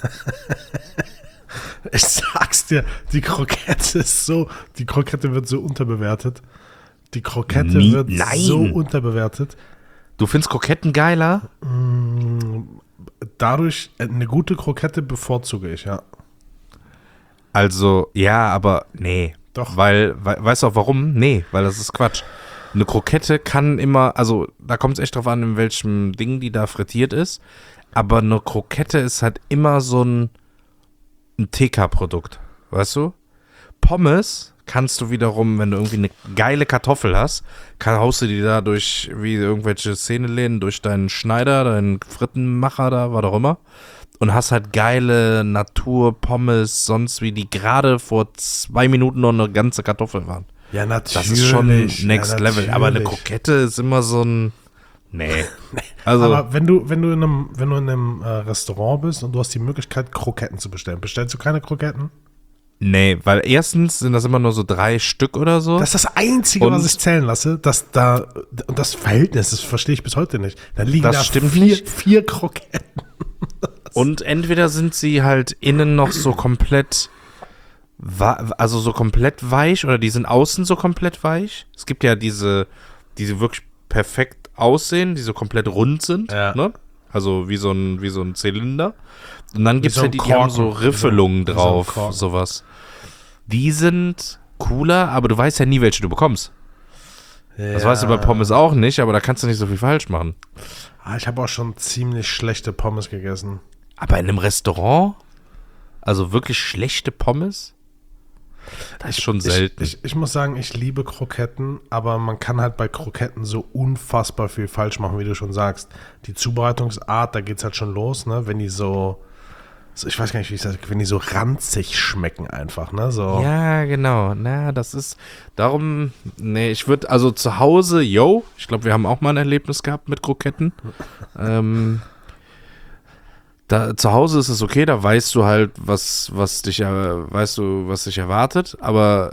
Ich sag's dir, die Krokette ist so, die Krokette wird so unterbewertet. Die Krokette Nie- wird Nein. so unterbewertet. Du findest Kroketten geiler? Dadurch, äh, eine gute Krokette bevorzuge ich, ja. Also, ja, aber nee. Doch. Weil, we weißt du auch warum? Nee, weil das ist Quatsch. Eine Krokette kann immer, also da kommt es echt drauf an, in welchem Ding die da frittiert ist. Aber eine Krokette ist halt immer so ein, ein T K-Produkt, weißt du? Pommes kannst du wiederum, wenn du irgendwie eine geile Kartoffel hast, kann, haust du die da durch, wie irgendwelche Szenenläden, durch deinen Schneider, deinen Frittenmacher da, was auch immer. Und hast halt geile Natur-Pommes, sonst wie, die gerade vor zwei Minuten noch eine ganze Kartoffel waren. Ja, natürlich. Das ist schon Next ja, Level. Aber eine natürlich. Krokette ist immer so ein. Nee. Also, Aber wenn du, wenn du in einem, wenn du in einem äh, Restaurant bist und du hast die Möglichkeit, Kroketten zu bestellen, bestellst du keine Kroketten? nee, weil erstens sind das immer nur so drei Stück oder so. Das ist das Einzige, Und- was ich zählen lasse, dass da, und das Verhältnis, das verstehe ich bis heute nicht. Da liegen Das da stimmt vier, nicht. vier Kroketten. Und entweder sind sie halt innen noch so komplett, wa- also so komplett weich, oder die sind außen so komplett weich. Es gibt ja diese, die so wirklich perfekt aussehen, die so komplett rund sind, Ja. ne? Also wie so ein, wie so ein Zylinder. Und dann gibt es so ja ein die, die haben so Korken. Wie so ein- Riffelungen wie so ein drauf, Korken. sowas. Die sind cooler, aber du weißt ja nie, welche du bekommst. Das weißt du bei Pommes auch nicht, aber da kannst du nicht so viel falsch machen. Ah, ich habe auch schon ziemlich schlechte Pommes gegessen. Aber in einem Restaurant? Also wirklich schlechte Pommes? Das ist schon selten. Ich, ich, ich muss sagen, ich liebe Kroketten, aber man kann halt bei Kroketten so unfassbar viel falsch machen, wie du schon sagst. Die Zubereitungsart, da geht's halt schon los, ne? Wenn die so, so ich weiß gar nicht, wie ich das, wenn die so ranzig schmecken einfach, ne? So. Ja, genau. Na, das ist, darum, nee, ich würde, also zu Hause, yo, ich glaube, wir haben auch mal ein Erlebnis gehabt mit Kroketten. ähm, da, zu Hause ist es okay, da weißt du halt, was, was dich, äh, weißt du, was dich erwartet, aber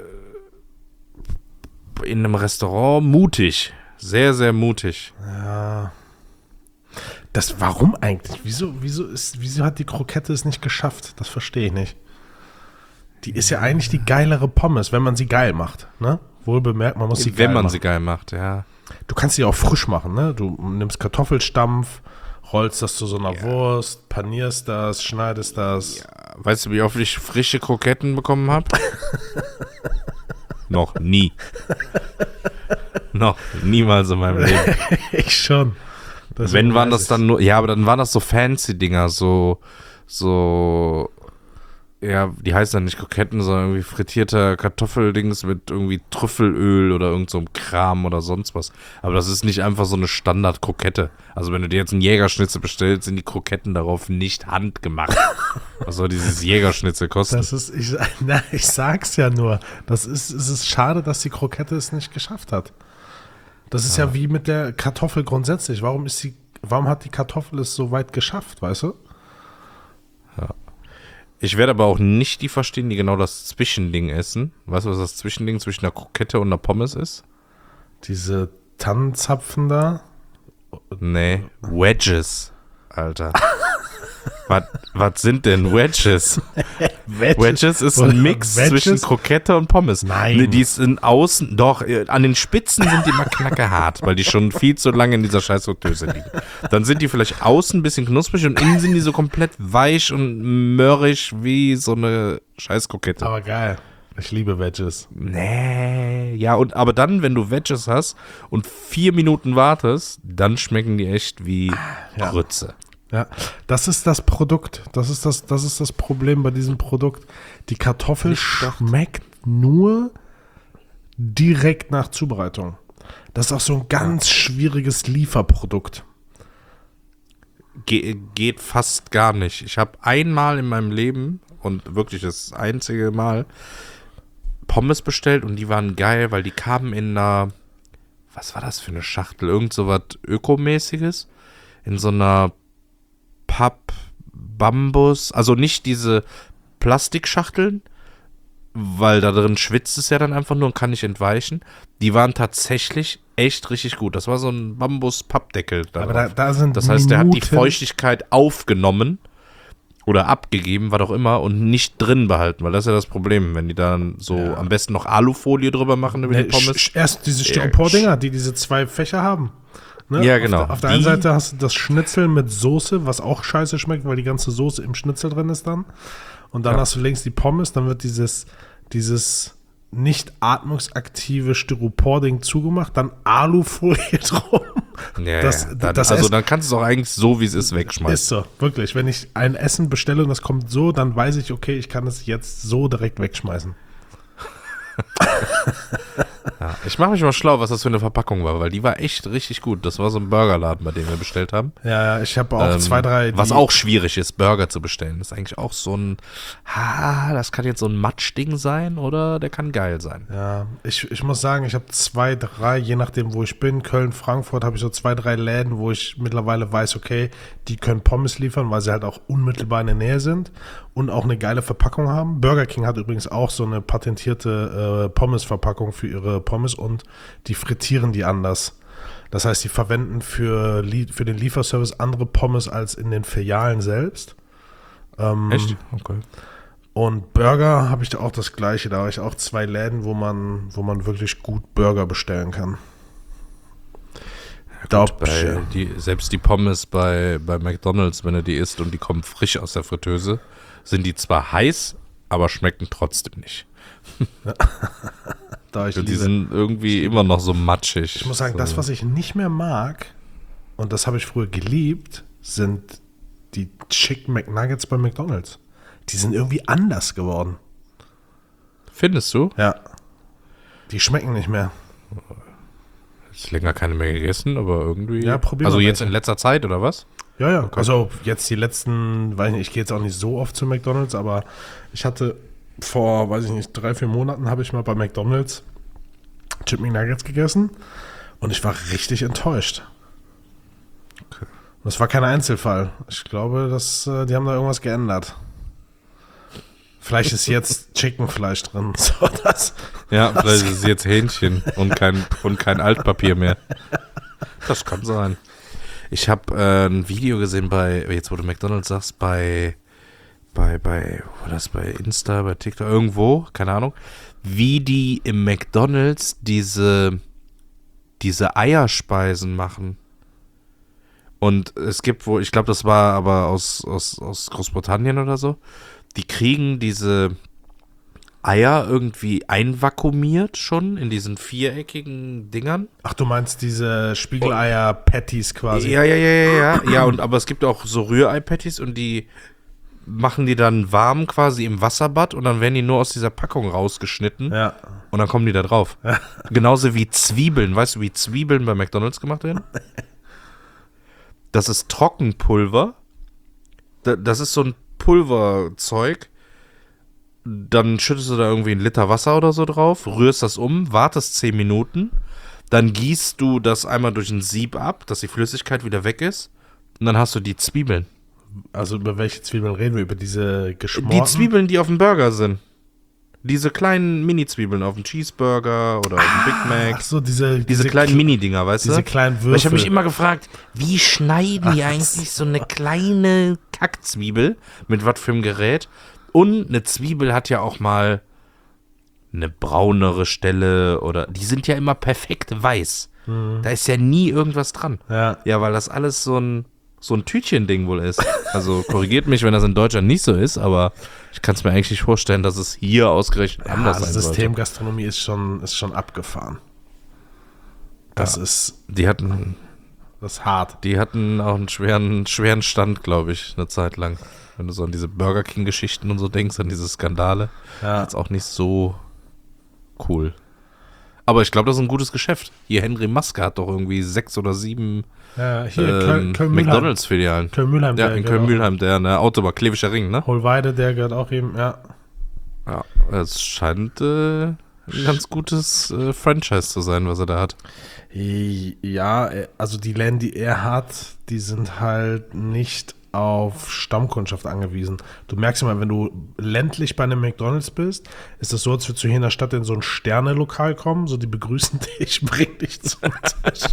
äh, in einem Restaurant mutig, sehr, sehr mutig. Ja. Das, warum eigentlich? Wieso, wieso, ist, wieso hat die Krokette es nicht geschafft? Das verstehe ich nicht. Die ist ja eigentlich die geilere Pommes, wenn man sie geil macht, ne? Wohl bemerkt, man muss sie geil Wenn man machen. sie geil macht, ja. Du kannst sie auch frisch machen, ne? Du nimmst Kartoffelstampf, rollst das zu so einer Ja. Wurst, panierst das, schneidest das. Weißt du, wie oft ich frische Kroketten bekommen habe? Noch nie. Noch niemals in meinem Leben. Ich schon. Das Wenn weiß waren das ich. dann nur, ja, aber dann waren das so fancy Dinger, so, so, ja, die heißen dann nicht Kroketten, sondern irgendwie frittierter Kartoffeldings mit irgendwie Trüffelöl oder irgend so einem Kram oder sonst was. Aber das ist nicht einfach so eine Standard-Krokette. Also wenn du dir jetzt einen Jägerschnitzel bestellst, sind die Kroketten darauf nicht handgemacht. Was soll dieses Jägerschnitzel kosten? Das ist, ich, na, ich sag's ja nur. Das ist, es ist schade, dass die Krokette es nicht geschafft hat. Das ist ja, ja wie mit der Kartoffel grundsätzlich. Warum ist die, warum hat die Kartoffel es so weit geschafft, weißt du? Ja. Ich werde aber auch nicht die verstehen, die genau das Zwischending essen. Weißt du, was das Zwischending zwischen einer Krokette und einer Pommes ist? Diese Tannenzapfen da? Nee, Wedges, Alter. was, was sind denn Wedges? Wedges? Wedges ist ein Mix Wedges? zwischen Krokette und Pommes. Nein. Nee, die sind außen, doch, an den Spitzen sind die mal knackehart, weil die schon viel zu lange in dieser scheiß Fritteuse liegen. Dann sind die vielleicht außen ein bisschen knusprig und innen sind die so komplett weich und mörrig wie so eine scheiß Krokette. Aber geil. Ich liebe Wedges. Nee, ja, und aber dann, wenn du Wedges hast und vier Minuten wartest, dann schmecken die echt wie ja. Grütze. Ja, das ist das Produkt. Das ist das, das ist das Problem bei diesem Produkt. Die Kartoffel Nicht schmeckt nur direkt nach Zubereitung. Das ist auch so ein ganz schwieriges Lieferprodukt. Ge- geht fast gar nicht. Ich habe einmal in meinem Leben, und wirklich das einzige Mal, Pommes bestellt und die waren geil, weil die kamen in einer, was war das für eine Schachtel? Irgend so was Ökomäßiges. In so einer Papp-Bambus, also nicht diese Plastikschachteln, weil da drin schwitzt es ja dann einfach nur und kann nicht entweichen. Die waren tatsächlich echt richtig gut. Das war so ein Bambus-Pappdeckel. Aber da, da sind Das heißt, der hat die Minuten- Feuchtigkeit aufgenommen oder abgegeben, was auch immer, und nicht drin behalten, weil das ist ja das Problem, wenn die dann so Ja. am besten noch Alufolie drüber machen über Ne, die Pommes. sch- erst diese Styropor-Dinger, die diese zwei Fächer haben. Ne? Ja, genau. Auf der, auf der Die- einen Seite hast du das Schnitzel mit Soße, was auch scheiße schmeckt, weil die ganze Soße im Schnitzel drin ist dann. Und dann Ja. hast du links die Pommes, dann wird dieses, dieses nicht atmungsaktive Styropor-Ding zugemacht, dann Alufolie drum. Ja, das- ja. Dann, das also Essen- dann kannst du es auch eigentlich so, wie es ist, wegschmeißen. Ist so, wirklich. Wenn ich ein Essen bestelle und das kommt so, dann weiß ich, okay, ich kann es jetzt so direkt wegschmeißen. Ja, ich mache mich mal schlau, was das für eine Verpackung war, weil die war echt richtig gut. Das war so ein Burgerladen, bei dem wir bestellt haben. Ja, ja, ich habe auch Ähm, zwei, drei. was die- auch schwierig ist, Burger zu bestellen. Das ist eigentlich auch so ein, ha, das kann jetzt so ein Matschding sein oder der kann geil sein. Ja, ich, ich muss sagen, ich habe zwei, drei, je nachdem, wo ich bin, Köln, Frankfurt, habe ich so zwei, drei Läden, wo ich mittlerweile weiß, okay, die können Pommes liefern, weil sie halt auch unmittelbar in der Nähe sind und auch eine geile Verpackung haben. Burger King hat übrigens auch so eine patentierte äh, Pommes-Verpackung für ihre Pommes und die frittieren die anders. Das heißt, die verwenden für, Lie- für den Lieferservice andere Pommes als in den Filialen selbst. Ähm, Echt? Okay. Und Burger habe ich da auch das Gleiche. Da habe ich auch zwei Läden, wo man, wo man wirklich gut Burger bestellen kann. Da Gut, ob- bei die, selbst die Pommes bei, bei McDonald's, wenn du die isst und die kommen frisch aus der Fritteuse, sind die zwar heiß, aber schmecken trotzdem nicht. da ich Die liebe- sind irgendwie immer noch so matschig. Ich muss sagen, so. das, was ich nicht mehr mag, und das habe ich früher geliebt, sind die Chicken McNuggets bei McDonald's. Die sind irgendwie anders geworden. Findest du? Ja. Die schmecken nicht mehr. Ich länger keine mehr gegessen, aber irgendwie. Ja, probier Also mal jetzt welche. in letzter Zeit oder was? Ja, ja. Also jetzt die letzten, weiß nicht, ich gehe jetzt auch nicht so oft zu McDonald's, aber ich hatte vor, weiß ich nicht, drei, vier Monaten habe ich mal bei McDonald's Chicken McNuggets gegessen und ich war richtig enttäuscht. Okay. Das war kein Einzelfall. Ich glaube, dass, äh, die haben da irgendwas geändert. Vielleicht ist jetzt Chickenfleisch drin. So, das, Ja, vielleicht ist es jetzt Hähnchen und kein, und kein Altpapier mehr. Das kann sein. Ich habe äh, ein Video gesehen bei, jetzt wo du McDonald's sagst, bei, bei, bei, wo war das, bei Insta, bei TikTok, irgendwo, keine Ahnung, wie die im McDonald's diese, diese Eierspeisen machen. Und es gibt wohl, ich glaube, das war aber aus, aus, aus Großbritannien oder so, die kriegen diese Eier irgendwie einvakuumiert schon in diesen viereckigen Dingern. ach, du meinst diese Spiegeleier-Patties quasi? Ja, ja, ja, ja, ja. Ja, und aber es gibt auch so Rührei-Patties und die machen die dann warm quasi im Wasserbad und dann werden die nur aus dieser Packung rausgeschnitten Ja. und dann kommen die da drauf. Genauso wie Zwiebeln. Weißt du, wie Zwiebeln bei McDonald's gemacht werden? Das ist Trockenpulver. Da- Das ist so ein Pulverzeug. Dann schüttest du da irgendwie einen Liter Wasser oder so drauf, rührst das um, wartest zehn Minuten, dann gießt du das einmal durch ein Sieb ab, dass die Flüssigkeit wieder weg ist und dann hast du die Zwiebeln. Also über welche Zwiebeln reden wir? Über diese geschmorten? Die Zwiebeln, die auf dem Burger sind. Diese kleinen Mini-Zwiebeln auf dem Cheeseburger oder auf dem Big Mac. Ach so, diese, Diese kleinen kle- Mini-Dinger, weißt diese du? kleinen Weil ich habe mich Würfel. immer gefragt, wie schneiden die Ach, eigentlich so eine kleine Kackzwiebel mit was für einem Gerät? Und eine Zwiebel hat ja auch mal eine braunere Stelle oder die sind ja immer perfekt weiß. Da ist ja nie irgendwas dran. Ja. Ja, weil das alles so ein, so ein Tütchen-Ding wohl ist. Also korrigiert mich, wenn das in Deutschland nicht so ist, aber ich kann es mir eigentlich nicht vorstellen, dass es hier ausgerechnet Ja, anders das sein System sollte. Gastronomie ist schon, ist schon abgefahren. Das Ja. ist, Die hatten, das ist hart. die hatten auch einen schweren, schweren Stand, glaube ich, eine Zeit lang. Wenn du so an diese Burger King-Geschichten und so denkst, an diese Skandale, Ja. ist auch nicht so cool. Aber ich glaube, das ist ein gutes Geschäft. Hier, Henry Maske hat doch irgendwie sechs oder sieben Ja, hier, ähm, Köln, Köln McDonalds-Filialen. Köln-Mühlheim. Ja, der in gehört Köln-Mühlheim, der ne, Autobahn, Klevischer Ring, ne? auch- Hohlweide, der gehört auch eben, ja. Ja, es scheint äh, ein ganz gutes äh, Franchise zu sein, was er da hat. Ja, also die Läden, die er hat, die sind halt nicht auf Stammkundschaft angewiesen. Du merkst immer, wenn du ländlich bei einem McDonald's bist, ist es so, als würdest du hier in der Stadt in so ein Sterne-Lokal kommen, so die begrüßen dich, bringen dich zum Tisch.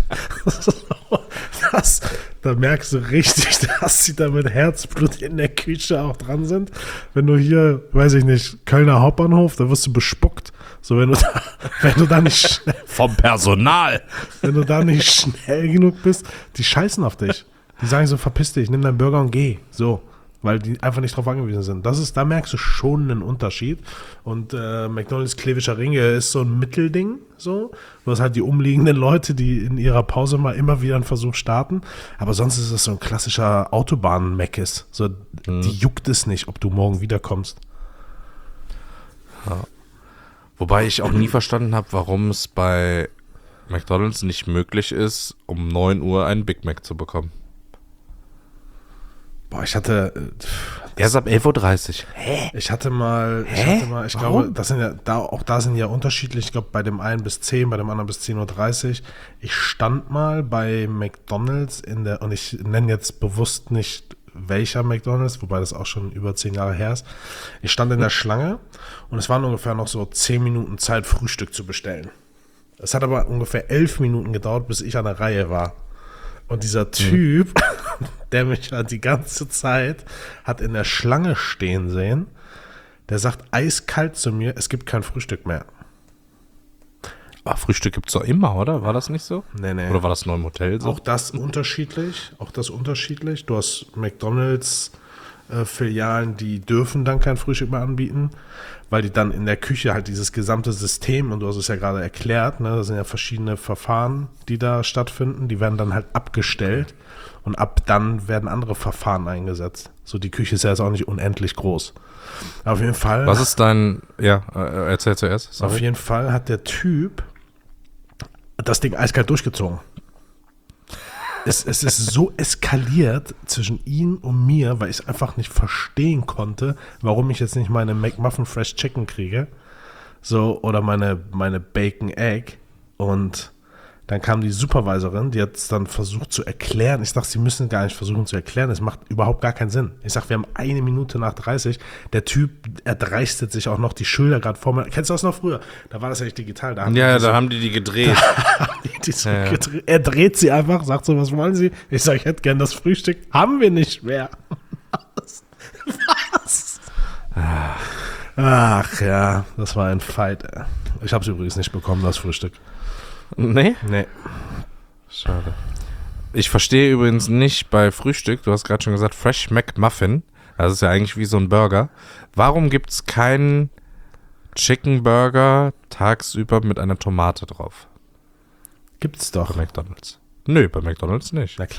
Das, da merkst du richtig, dass sie da mit Herzblut in der Küche auch dran sind. Wenn du hier, weiß ich nicht, Kölner Hauptbahnhof, da wirst du bespuckt. So, wenn du da, wenn du da nicht schnell, Vom Personal! wenn du da nicht schnell genug bist, die scheißen auf dich. Die sagen so, verpiss dich, nimm deinen Burger und geh. So, weil die einfach nicht drauf angewiesen sind. Das ist, da merkst du schon einen Unterschied. Und äh, McDonald's Klevischer Ringe ist so ein Mittelding, so. Du hast halt die umliegenden Leute, die in ihrer Pause mal immer wieder einen Versuch starten. Aber sonst ist es so ein klassischer Autobahn-Meckes. So, die juckt es nicht, ob du morgen wiederkommst. Wobei ich auch nie verstanden habe, warum es bei McDonald's nicht möglich ist, um neun Uhr einen Big Mac zu bekommen. Boah, ich hatte, äh, Erst ab elf Uhr dreißig. Hä? Ich hatte mal, ich Hä? hatte mal, ich Warum? glaube, das sind ja, da, auch da sind ja unterschiedlich, ich glaube, bei dem einen bis zehn, bei dem anderen bis zehn Uhr dreißig. Ich stand mal bei McDonald's in der, und ich nenne jetzt bewusst nicht welcher McDonald's, wobei das auch schon über zehn Jahre her ist. Ich stand in der Schlange und es waren ungefähr noch so zehn Minuten Zeit, Frühstück zu bestellen. Es hat aber ungefähr elf Minuten gedauert, bis ich an der Reihe war. Und dieser Typ, der mich halt die ganze Zeit hat in der Schlange stehen sehen, der sagt eiskalt zu mir, es gibt kein Frühstück mehr. Aber Frühstück gibt es doch immer, oder? War das nicht so? Nee, nee. Oder war das nur im Hotel so? Auch das unterschiedlich, auch das unterschiedlich. Du hast McDonald's äh, Filialen, die dürfen dann kein Frühstück mehr anbieten, weil die dann in der Küche halt dieses gesamte System, und du hast es ja gerade erklärt, ne, das sind ja verschiedene Verfahren, die da stattfinden, die werden dann halt abgestellt und ab dann werden andere Verfahren eingesetzt. So, die Küche ist ja jetzt auch nicht unendlich groß. Auf jeden Fall. Was ist dein, ja, äh, erzähl zuerst. Sorry. Auf jeden Fall hat der Typ das Ding eiskalt durchgezogen. Es, es ist so eskaliert zwischen ihm und mir, weil ich es einfach nicht verstehen konnte, warum ich jetzt nicht meine McMuffin Fresh Chicken kriege. So, oder meine, meine Bacon Egg. Und dann kam die Supervisorin, die hat es dann versucht zu erklären. Ich dachte, sie müssen gar nicht versuchen zu erklären. Es macht überhaupt gar keinen Sinn. Ich sag, wir haben eine Minute nach dreißig. Der Typ erdreistet sich auch noch die Schilder gerade vor mir. Kennst du das noch früher? Da war das ja nicht digital. Da haben Ja, die ja, so, da haben die die gedreht. die, die so Ja, ja. gedreht. Er dreht sie einfach, sagt so, was wollen Sie? Ich sage, ich hätte gern das Frühstück. Haben wir nicht mehr. Was? Was? Ach ja, das war ein Fight. Ey. Ich habe es übrigens nicht bekommen, das Frühstück. Nee? Nee. Schade. Ich verstehe übrigens nicht bei Frühstück, du hast gerade schon gesagt, Fresh McMuffin, das ist ja eigentlich wie so ein Burger. Warum gibt es keinen Chicken Burger tagsüber mit einer Tomate drauf Gibt's bei doch. McDonald's? Nö, bei McDonald's nicht. Na klar.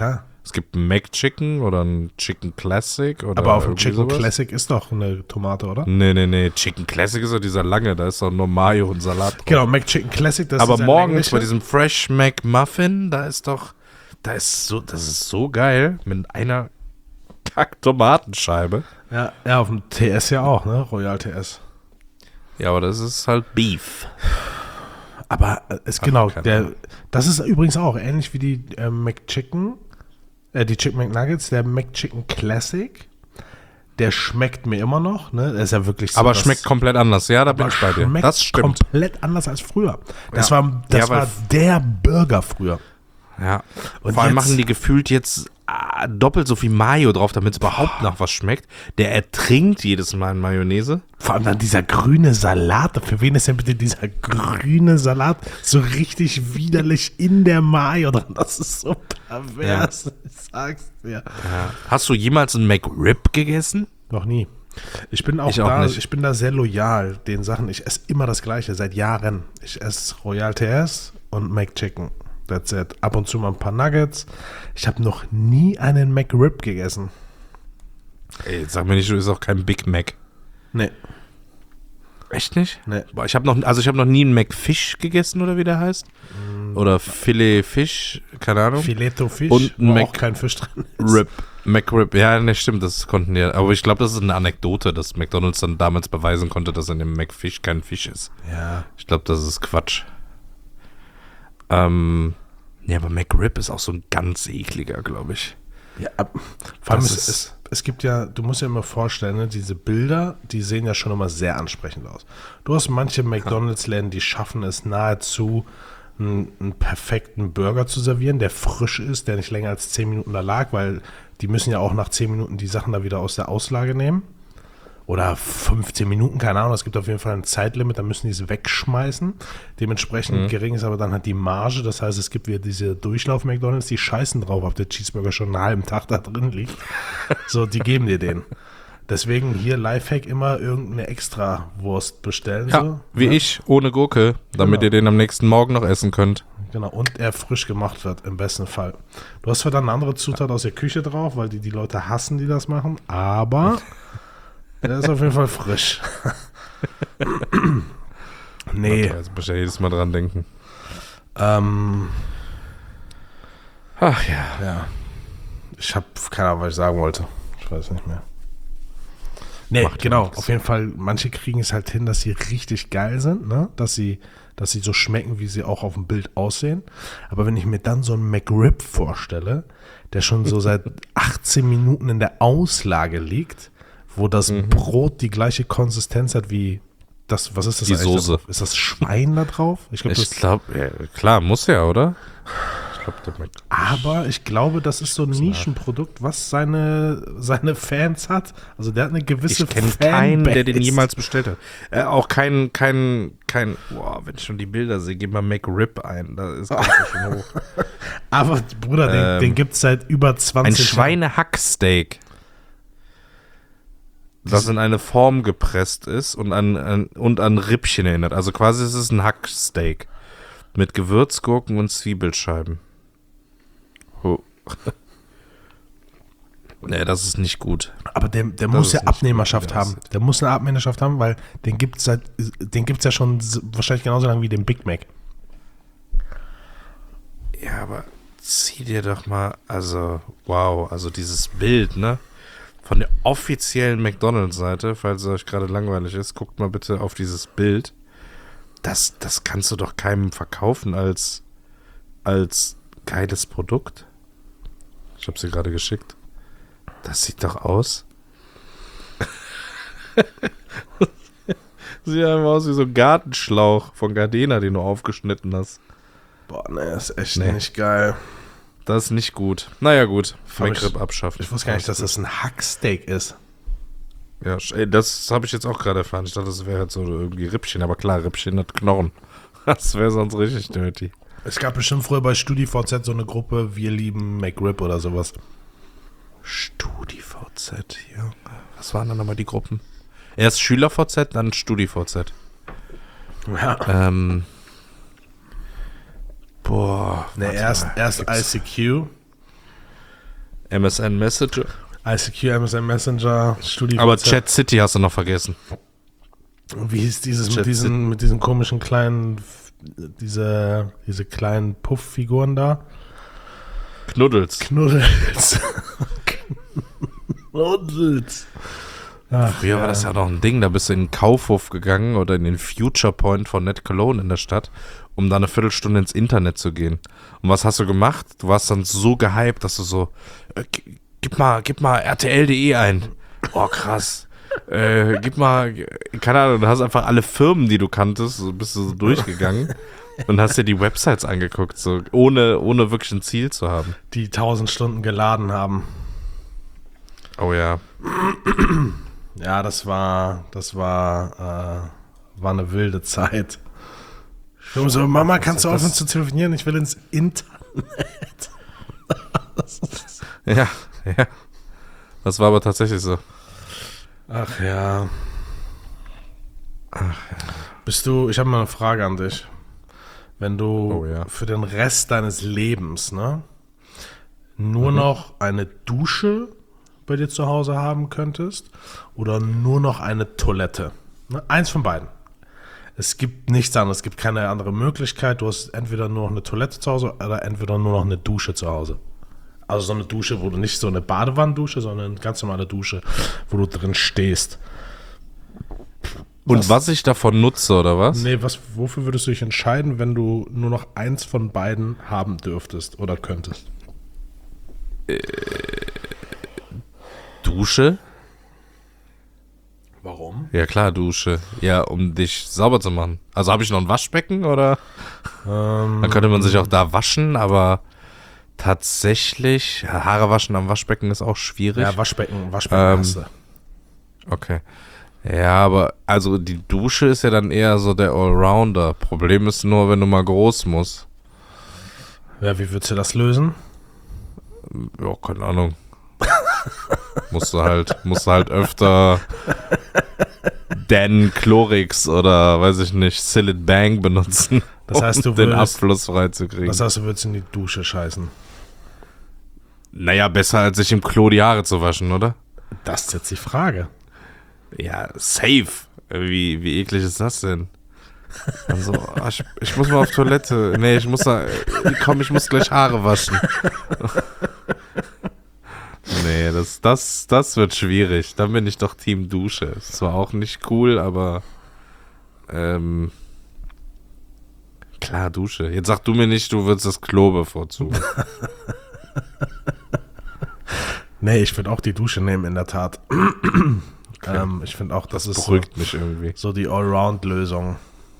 Es gibt ein McChicken oder ein Chicken Classic. Oder Aber auf dem Chicken sowas. Classic ist doch eine Tomate, oder? Nee, nee, nee. Chicken Classic ist doch dieser lange. Da ist doch nur Mayo und Salat drauf. Genau, McChicken Classic, das Aber ist der morgens längliche. bei diesem Fresh McMuffin, da ist doch, da ist so, das ist so geil mit einer Kack-Tomatenscheibe. Ja, ja, auf dem T S ja auch, ne? Royal T S. Ja, aber das ist halt Beef. Aber äh, es Ach, genau, keine der, Ahnung. das ist übrigens auch ähnlich wie die äh, McChicken, äh, die Chicken McNuggets, der McChicken Classic. Der schmeckt mir immer noch, ne? Der ist ja wirklich so. Aber dass- schmeckt komplett anders. Ja, da bin ich bei dir. schmeckt Das stimmt. komplett anders als früher. Das Ja. war, das Ja, weil- war der Burger früher. Ja. Und Vor allem jetzt- machen die gefühlt jetzt ah, doppelt so viel Mayo drauf, damit es überhaupt nach was schmeckt. Der ertrinkt jedes Mal in Mayonnaise. Vor allem dann dieser grüne Salat. Für wen ist denn bitte dieser grüne Salat so richtig widerlich in der Mayo drin? Das ist so pervers. Ich sag's dir. Ja. Hast du jemals einen McRib gegessen? Noch nie. Ich bin auch, Ich auch da, nicht. ich bin da sehr loyal den Sachen. Ich esse immer das Gleiche seit Jahren. Ich esse Royal T S und McChicken. That's it. Ab und zu mal ein paar Nuggets. Ich habe noch nie einen McRib gegessen. Ey, jetzt sag mir nicht, du isst auch kein Big Mac. Nee. Echt nicht? Nee. Boah, ich habe noch, also ich habe noch nie einen McFish gegessen oder wie der heißt. Oder Filet Fish, keine Ahnung. Filetto Fisch, Und wo Mac- auch kein Fisch drin ist. Rib. McRib, ja, ne, stimmt, das konnten die. Aber ich glaube, das ist eine Anekdote, dass McDonald's dann damals beweisen konnte, dass in dem McFish kein Fisch ist. Ja. Ich glaube, das ist Quatsch. Ähm, ja, aber McRib ist auch so ein ganz ekliger, glaube ich. Ja, ab, vor allem Das es, ist- es, es gibt ja, du musst dir immer vorstellen, ne, diese Bilder, die sehen ja schon immer sehr ansprechend aus. Du hast manche McDonalds-Läden, die schaffen es nahezu, einen, einen perfekten Burger zu servieren, der frisch ist, der nicht länger als zehn Minuten da lag, weil die müssen ja auch nach zehn Minuten die Sachen da wieder aus der Auslage nehmen. Oder fünfzehn Minuten, keine Ahnung, es gibt auf jeden Fall ein Zeitlimit, da müssen die es wegschmeißen. Dementsprechend gering ist aber dann halt die Marge, das heißt, es gibt wieder diese Durchlauf-McDonalds, die scheißen drauf, ob der Cheeseburger schon einen halben Tag da drin liegt. So, die geben dir den. Deswegen hier Lifehack immer irgendeine extra Wurst bestellen. Ja, so. wie Ja, ich, ohne Gurke, damit Genau. ihr den am nächsten Morgen noch essen könnt. Genau, und er frisch gemacht wird, im besten Fall. Du hast zwar dann eine andere Zutat aus der Küche drauf, weil die, die Leute hassen, die das machen, aber der ist auf jeden Fall frisch. nee, Okay, jetzt muss ich ja jedes Mal dran denken. ähm, Ach ja. ja. Ich habe keine Ahnung, was ich sagen wollte. Ich weiß nicht mehr. Nee, Macht ja genau. nichts. Auf jeden Fall, manche kriegen es halt hin, dass sie richtig geil sind, ne? Dass sie, dass sie so schmecken, wie sie auch auf dem Bild aussehen. Aber wenn ich mir dann so einen McRib vorstelle, der schon so seit achtzehn Minuten in der Auslage liegt, wo das Mhm. Brot die gleiche Konsistenz hat wie das, was ist das Die eigentlich da Soße. drauf? Ist das Schwein da drauf? Ich glaube, Ich das glaube, ja, klar, muss ja, oder? Ich glaube, der Mac. Aber ich glaube, das ist so ein Nischenprodukt, was seine, seine Fans hat. Also der hat eine gewisse Ich kenne Fanbase. keinen, der den jemals bestellt hat. Äh, auch kein, kein, kein, boah, wenn ich schon die Bilder sehe, gib mal McRib ein. Da ist kommt ja schon hoch. Aber Bruder, den, Ähm, den gibt es seit über Ein zwanzig Jahren. Schweinehacksteak, das in eine Form gepresst ist und an, an, und an Rippchen erinnert. Also quasi ist es ein Hacksteak mit Gewürzgurken und Zwiebelscheiben. Oh. Nee, das ist nicht gut. Aber der, der Das muss ist ja nicht gut, Abnehmerschaft wie der haben. aussieht. Der muss eine Abnehmerschaft haben, weil den gibt es den gibt's ja schon s- wahrscheinlich genauso lange wie den Big Mac. Ja, aber zieh dir doch mal, also, wow, also dieses Bild, ne? Von der offiziellen McDonalds-Seite, falls es euch gerade langweilig ist, guckt mal bitte auf dieses Bild. Das, das kannst du doch keinem verkaufen als, als geiles Produkt. Ich habe sie gerade geschickt. Das sieht doch aus. Sieht einfach aus wie so ein Gartenschlauch von Gardena, den du aufgeschnitten hast. Boah, ne, ist echt Nee. nicht geil. Das ist nicht gut. Naja, gut. Hab ich- McRib abschaffen. Ich wusste gar nicht, dass das ein Hacksteak ist. Ja, sch- ey, das habe ich jetzt auch gerade erfahren. Ich dachte, das wäre halt so irgendwie Rippchen. Aber klar, Rippchen hat Knochen. Das wäre sonst richtig dirty. Es gab bestimmt früher bei StudiVZ so eine Gruppe, wir lieben McRib oder sowas. StudiVZ, Junge. Was waren dann nochmal die Gruppen? Erst SchülerVZ, dann StudiVZ. Ja. Ähm. Boah. Ne, warte erst, mal, erst gibt's- I C Q, M S N Messenger. I C Q, M S N Messenger, StudiVZ. Aber Chat City hast du noch vergessen. Und wie hieß dieses Chat mit diesen, mit diesen komischen kleinen, diese, diese kleinen Pufffiguren da? Knuddels. Knuddels. Knuddels. Ach, Früher ja. war das ja noch ein Ding, da bist du in den Kaufhof gegangen oder in den Future Point von Net Cologne in der Stadt, um da eine Viertelstunde ins Internet zu gehen. Und was hast du gemacht? Du warst dann so gehypt, dass du so, äh, g- gib mal, gib mal R T L Punkt D E ein. Oh, krass. Äh, gib mal, keine Ahnung, du hast einfach alle Firmen, die du kanntest, so bist du so durchgegangen und hast dir die Websites angeguckt, so ohne, ohne wirklich ein Ziel zu haben. Die tausend Stunden geladen haben. Oh ja. Ja, das war, das war, äh, war eine wilde Zeit. Ich so, Mama, kannst du das- aufhören zu telefonieren? Ich will ins Internet. Ja, ja. Das war aber tatsächlich so. Ach ja. Ach ja. Bist du, ich habe mal eine Frage an dich. Wenn du Oh ja. für den Rest deines Lebens, ne, nur Mhm. noch eine Dusche bei dir zu Hause haben könntest oder nur noch eine Toilette. Ne? Eins von beiden. Es gibt nichts anderes, es gibt keine andere Möglichkeit. Du hast entweder nur noch eine Toilette zu Hause oder entweder nur noch eine Dusche zu Hause. Also so eine Dusche, wo du nicht so eine Badewannendusche, sondern eine ganz normale Dusche, wo du drin stehst. Und Was- was, ich davon nutze, oder was? Nee, was, wofür würdest du dich entscheiden, wenn du nur noch eins von beiden haben dürftest oder könntest? Dusche? Warum? Ja klar, Dusche. Ja, um dich sauber zu machen. Also habe ich noch ein Waschbecken oder? Ähm, Dann könnte man sich auch da waschen, aber tatsächlich, ja, Haare waschen am Waschbecken ist auch schwierig. ja, Waschbecken, Waschbecken Ähm, hast du. Okay. Ja, aber also die Dusche ist ja dann eher so der Allrounder. Problem ist nur, wenn du mal groß musst. Ja, wie würdest du das lösen? Ja, keine Ahnung. musst du halt, musst du halt öfter Dan Chlorix oder weiß ich nicht, Silent Bang benutzen, Das heißt, du um den würdest- Abfluss freizukriegen. Das heißt, du würdest in die Dusche scheißen. Naja, besser als sich im Klo die Haare zu waschen, oder? Das ist jetzt die Frage. Ja, safe. Wie, wie eklig ist das denn? Also, ah, ich, ich muss mal auf Toilette. Nee, ich muss da, komm, ich muss gleich Haare waschen. Nee, das, das, das wird schwierig. Dann bin ich doch Team Dusche. Ist zwar auch nicht cool, aber ähm, klar, Dusche. Jetzt sag du mir nicht, du würdest das Klo bevorzugen. Nee, ich würde auch die Dusche nehmen, in der Tat. ähm, ich finde auch, das, Das ist beruhigt mich irgendwie. so, so die Allround-Lösung.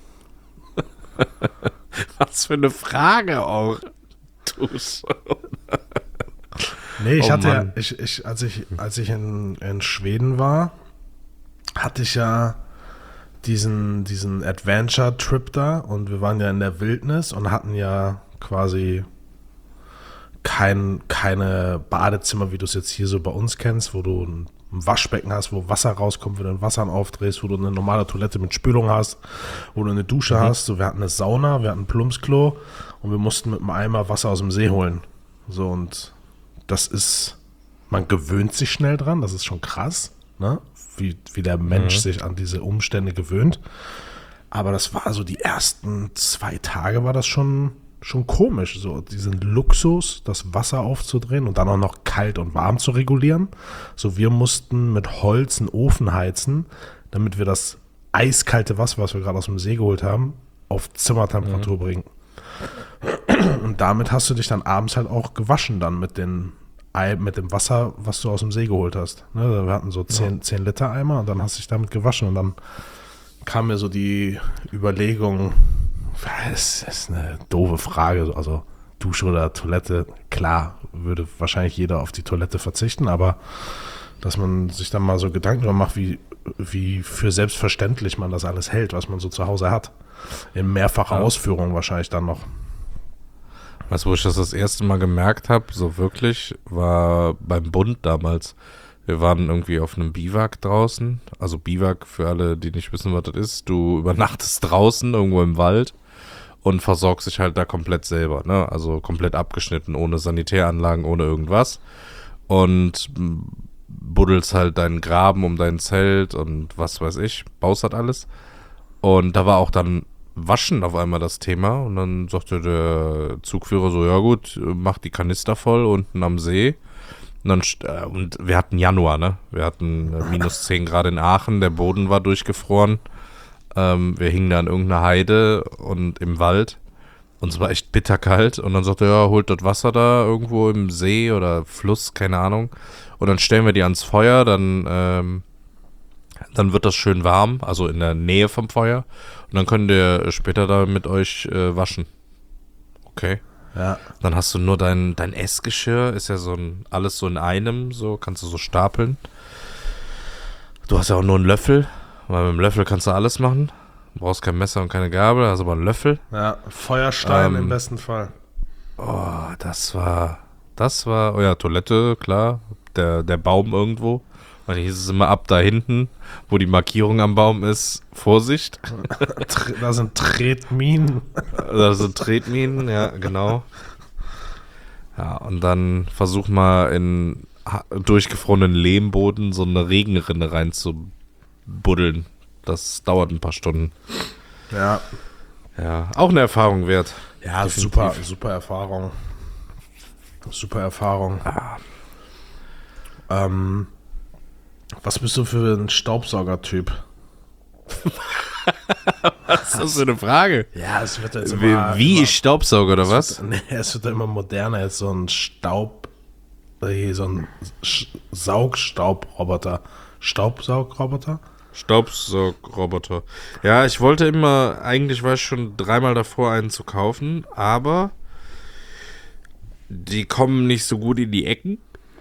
Was für eine Frage auch. Dusche. Nee, ich Oh hatte ja, Mann. ich, ich, als ich, als ich in, in Schweden war, hatte ich ja diesen, diesen Adventure-Trip da und wir waren ja in der Wildnis und hatten ja quasi kein, keine Badezimmer, wie du es jetzt hier so bei uns kennst, wo du ein Waschbecken hast, wo Wasser rauskommt, wo du ein Wasser aufdrehst, wo du eine normale Toilette mit Spülung hast, wo du eine Dusche hast. So, wir hatten eine Sauna, wir hatten ein Plumpsklo und wir mussten mit einem Eimer Wasser aus dem See holen. So, und das ist, man gewöhnt sich schnell dran, das ist schon krass, ne? Wie, wie der Mensch Mhm. sich an diese Umstände gewöhnt. Aber das war so, die ersten zwei Tage war das schon, schon komisch, so diesen Luxus, das Wasser aufzudrehen und dann auch noch kalt und warm zu regulieren. So, wir mussten mit Holz einen Ofen heizen, damit wir das eiskalte Wasser, was wir gerade aus dem See geholt haben, auf Zimmertemperatur bringen. Und damit hast du dich dann abends halt auch gewaschen dann mit den Ei, mit dem Wasser, was du aus dem See geholt hast. Ne, wir hatten so zehn Liter Eimer und dann hast du dich damit gewaschen und dann kam mir so die Überlegung, es ist eine doofe Frage, also Dusche oder Toilette, klar, würde wahrscheinlich jeder auf die Toilette verzichten, aber dass man sich dann mal so Gedanken darüber macht, wie, wie für selbstverständlich man das alles hält, was man so zu Hause hat. In mehrfacher Ja. Ausführung wahrscheinlich dann noch. Weißt du, wo ich das das erste Mal gemerkt habe, so wirklich, war beim Bund damals. Wir waren irgendwie auf einem Biwak draußen. Also Biwak, für alle, die nicht wissen, was das ist. Du übernachtest draußen, irgendwo im Wald und versorgst dich halt da komplett selber. Ne? Also komplett abgeschnitten, ohne Sanitäranlagen, ohne irgendwas. und buddelst halt deinen Graben um dein Zelt und was weiß ich, baust halt alles. Und da war auch dann Waschen auf einmal das Thema und dann sagte der Zugführer so, ja gut, mach die Kanister voll unten am See. Und, dann, äh, und wir hatten Januar, ne? Wir hatten äh, minus zehn Grad in Aachen, der Boden war durchgefroren. Ähm, wir hingen da an irgendeiner Heide und im Wald und es war echt bitterkalt. Und dann sagte er, ja, holt das Wasser da irgendwo im See oder Fluss, keine Ahnung. Und dann stellen wir die ans Feuer, dann, ähm, dann wird das schön warm, also in der Nähe vom Feuer. Und dann könnt ihr später da mit euch äh, waschen. Okay. Ja. Dann hast du nur dein, dein Essgeschirr, ist ja so ein, alles so in einem, so kannst du so stapeln. Du hast ja auch nur einen Löffel, weil mit dem Löffel kannst du alles machen. Du brauchst kein Messer und keine Gabel, hast aber einen Löffel. Ja, Feuerstein Ähm, im besten Fall. Oh, das war, das war, oh ja, Toilette, klar, der, der Baum irgendwo. Weil hier hieß es immer ab da hinten, wo die Markierung am Baum ist, Vorsicht. Da sind Tretminen. Da sind Tretminen, ja, genau. Ja, und dann versuch mal in ha- durchgefrorenen Lehmboden so eine Regenrinne reinzubuddeln. Das dauert ein paar Stunden. Ja. Ja, auch eine Erfahrung wert. Ja, Definitiv. super, super Erfahrung. Super Erfahrung. Ah. Ähm, was bist du für ein Staubsaugertyp? Was ist das für eine Frage? Ja, es wird jetzt Wie, immer... wie immer, ich Staubsauger oder was? Nee, es wird immer moderner. Jetzt so ein Staub... Hier, so ein Sch- Saugstaubroboter. Staubsaugroboter? Staubsaugroboter. Ja, ich wollte immer, eigentlich war ich schon dreimal davor, einen zu kaufen, aber die kommen nicht so gut in die Ecken.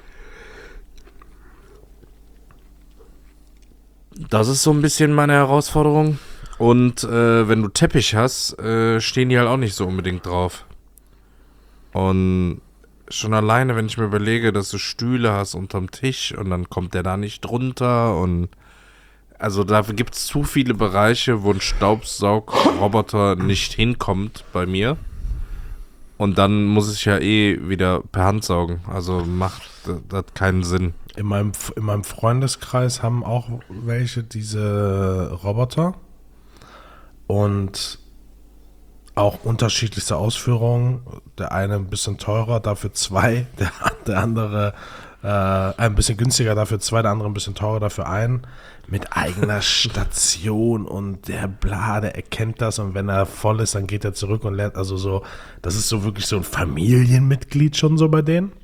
Das ist so ein bisschen meine Herausforderung. Und äh, wenn du Teppich hast, äh, stehen die halt auch nicht so unbedingt drauf. Und schon alleine, wenn ich mir überlege, dass du Stühle hast unterm Tisch und dann kommt der da nicht drunter und also da gibt es zu viele Bereiche, wo ein Staubsaugroboter nicht hinkommt bei mir. Und dann muss ich ja eh wieder per Hand saugen. Also macht das, das keinen Sinn. In meinem, in meinem Freundeskreis haben auch welche diese Roboter und auch unterschiedlichste Ausführungen. Der eine ein bisschen teurer, dafür zwei. Der, der andere äh, ein bisschen günstiger, dafür zwei. Der andere ein bisschen teurer, dafür ein. Mit eigener Station und der bla, der erkennt das und wenn er voll ist, dann geht er zurück und lernt. Also so, das ist so wirklich so ein Familienmitglied schon so bei denen.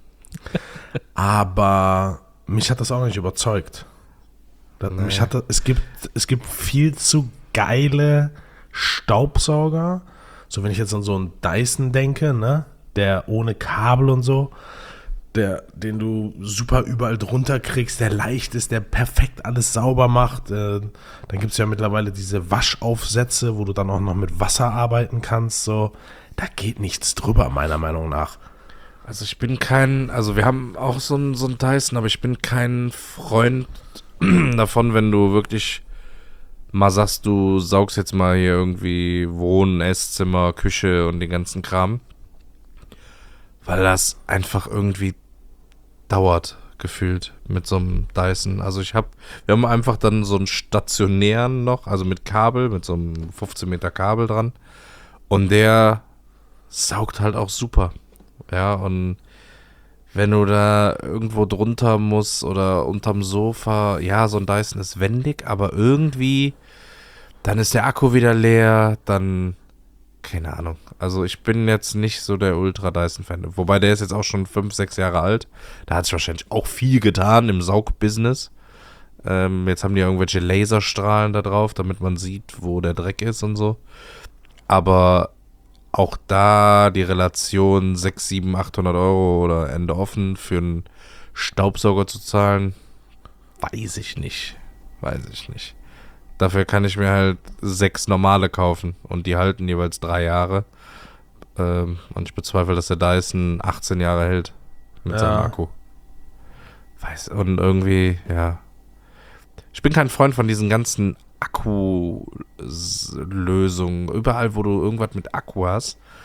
Aber mich hat das auch nicht überzeugt. Das, Nee. mich hat das, es gibt, es gibt viel zu geile Staubsauger. So, wenn ich jetzt an so einen Dyson denke, ne, der ohne Kabel und so, der, den du super überall drunter kriegst, der leicht ist, der perfekt alles sauber macht. Äh, dann gibt es ja mittlerweile diese Waschaufsätze, wo du dann auch noch mit Wasser arbeiten kannst. So, da geht nichts drüber, meiner Meinung nach. Also ich bin kein, also wir haben auch so einen so einen Dyson, aber ich bin kein Freund davon, wenn du wirklich mal sagst, du saugst jetzt mal hier irgendwie Wohnen, Esszimmer, Küche und den ganzen Kram. Weil das einfach irgendwie dauert, gefühlt, mit so einem Dyson. Also ich habe, wir haben einfach dann so einen stationären noch, also mit Kabel, mit so einem fünfzehn Meter Kabel dran. Und der saugt halt auch super. Ja, und wenn du da irgendwo drunter musst oder unterm Sofa, ja, so ein Dyson ist wendig, aber irgendwie, dann ist der Akku wieder leer, dann, keine Ahnung. Also ich bin jetzt nicht so der Ultra-Dyson-Fan. Wobei der ist jetzt auch schon fünf, sechs Jahre alt. Da hat sich wahrscheinlich auch viel getan im Saugbusiness. Ähm, jetzt haben die irgendwelche Laserstrahlen da drauf, damit man sieht, wo der Dreck ist und so. Aber auch da die Relation sechshundert, siebenhundert, achthundert Euro oder Ende offen für einen Staubsauger zu zahlen, weiß ich nicht. Weiß ich nicht. Dafür kann ich mir halt sechs normale kaufen und die halten jeweils drei Jahre. Ähm, und ich bezweifle, dass der Dyson achtzehn Jahre hält mit Ja. seinem Akku. Weiß, und irgendwie, ja. Ich bin kein Freund von diesen ganzen Akkulösungen. Überall, wo du irgendwas mit Akku hast,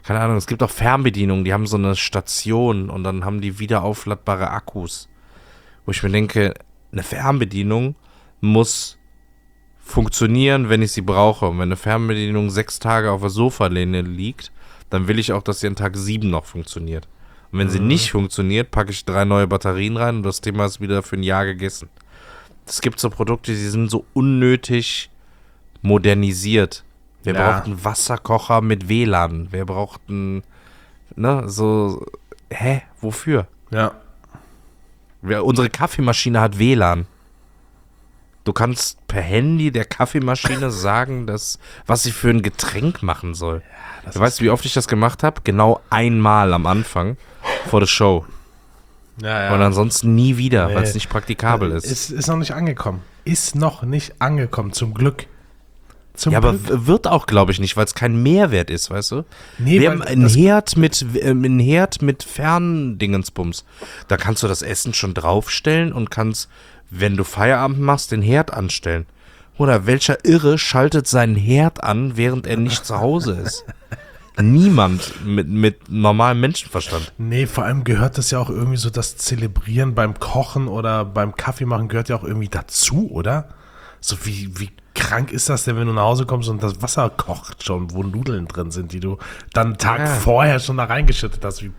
keine Ahnung, es gibt auch Fernbedienungen, die haben so eine Station und dann haben die wieder aufladbare Akkus. Wo ich mir denke, eine Fernbedienung muss funktionieren, wenn ich sie brauche. Und wenn eine Fernbedienung sechs Tage auf der Sofalehne liegt, dann will ich auch, dass sie an Tag sieben noch funktioniert. Und wenn mhm. sie nicht funktioniert, packe ich drei neue Batterien rein und das Thema ist wieder für ein Jahr gegessen. Es gibt so Produkte, die sind so unnötig modernisiert. Wer ja. braucht einen Wasserkocher mit W L A N? Wer braucht einen, ne, so, hä, wofür? Ja. Wer, unsere Kaffeemaschine hat W L A N. Du kannst per Handy der Kaffeemaschine sagen, dass, was sie für ein Getränk machen soll. Ja, du weißt, wie oft ich das gemacht habe? Genau einmal am Anfang vor der Show. Ja, ja. Und ansonsten nie wieder, nee. weil es nicht praktikabel ist. Ist, ist noch nicht angekommen. Ist noch nicht angekommen, zum Glück. Zum ja, Glück. aber wird auch, glaube ich, nicht, weil es kein Mehrwert ist, weißt du? Nee, Wir haben einen Herd mit, äh, einen Herd mit Ferndingensbums. Da kannst du das Essen schon draufstellen und kannst, wenn du Feierabend machst, den Herd anstellen. Oder welcher Irre schaltet seinen Herd an, während er nicht zu Hause ist? Niemand mit, mit normalem Menschenverstand. Nee, vor allem gehört das ja auch irgendwie so, das Zelebrieren beim Kochen oder beim Kaffee machen gehört ja auch irgendwie dazu, oder? So wie, wie krank ist das denn, wenn du nach Hause kommst und das Wasser kocht schon, wo Nudeln drin sind, die du dann einen Tag ja. vorher schon da reingeschüttet hast. Wie,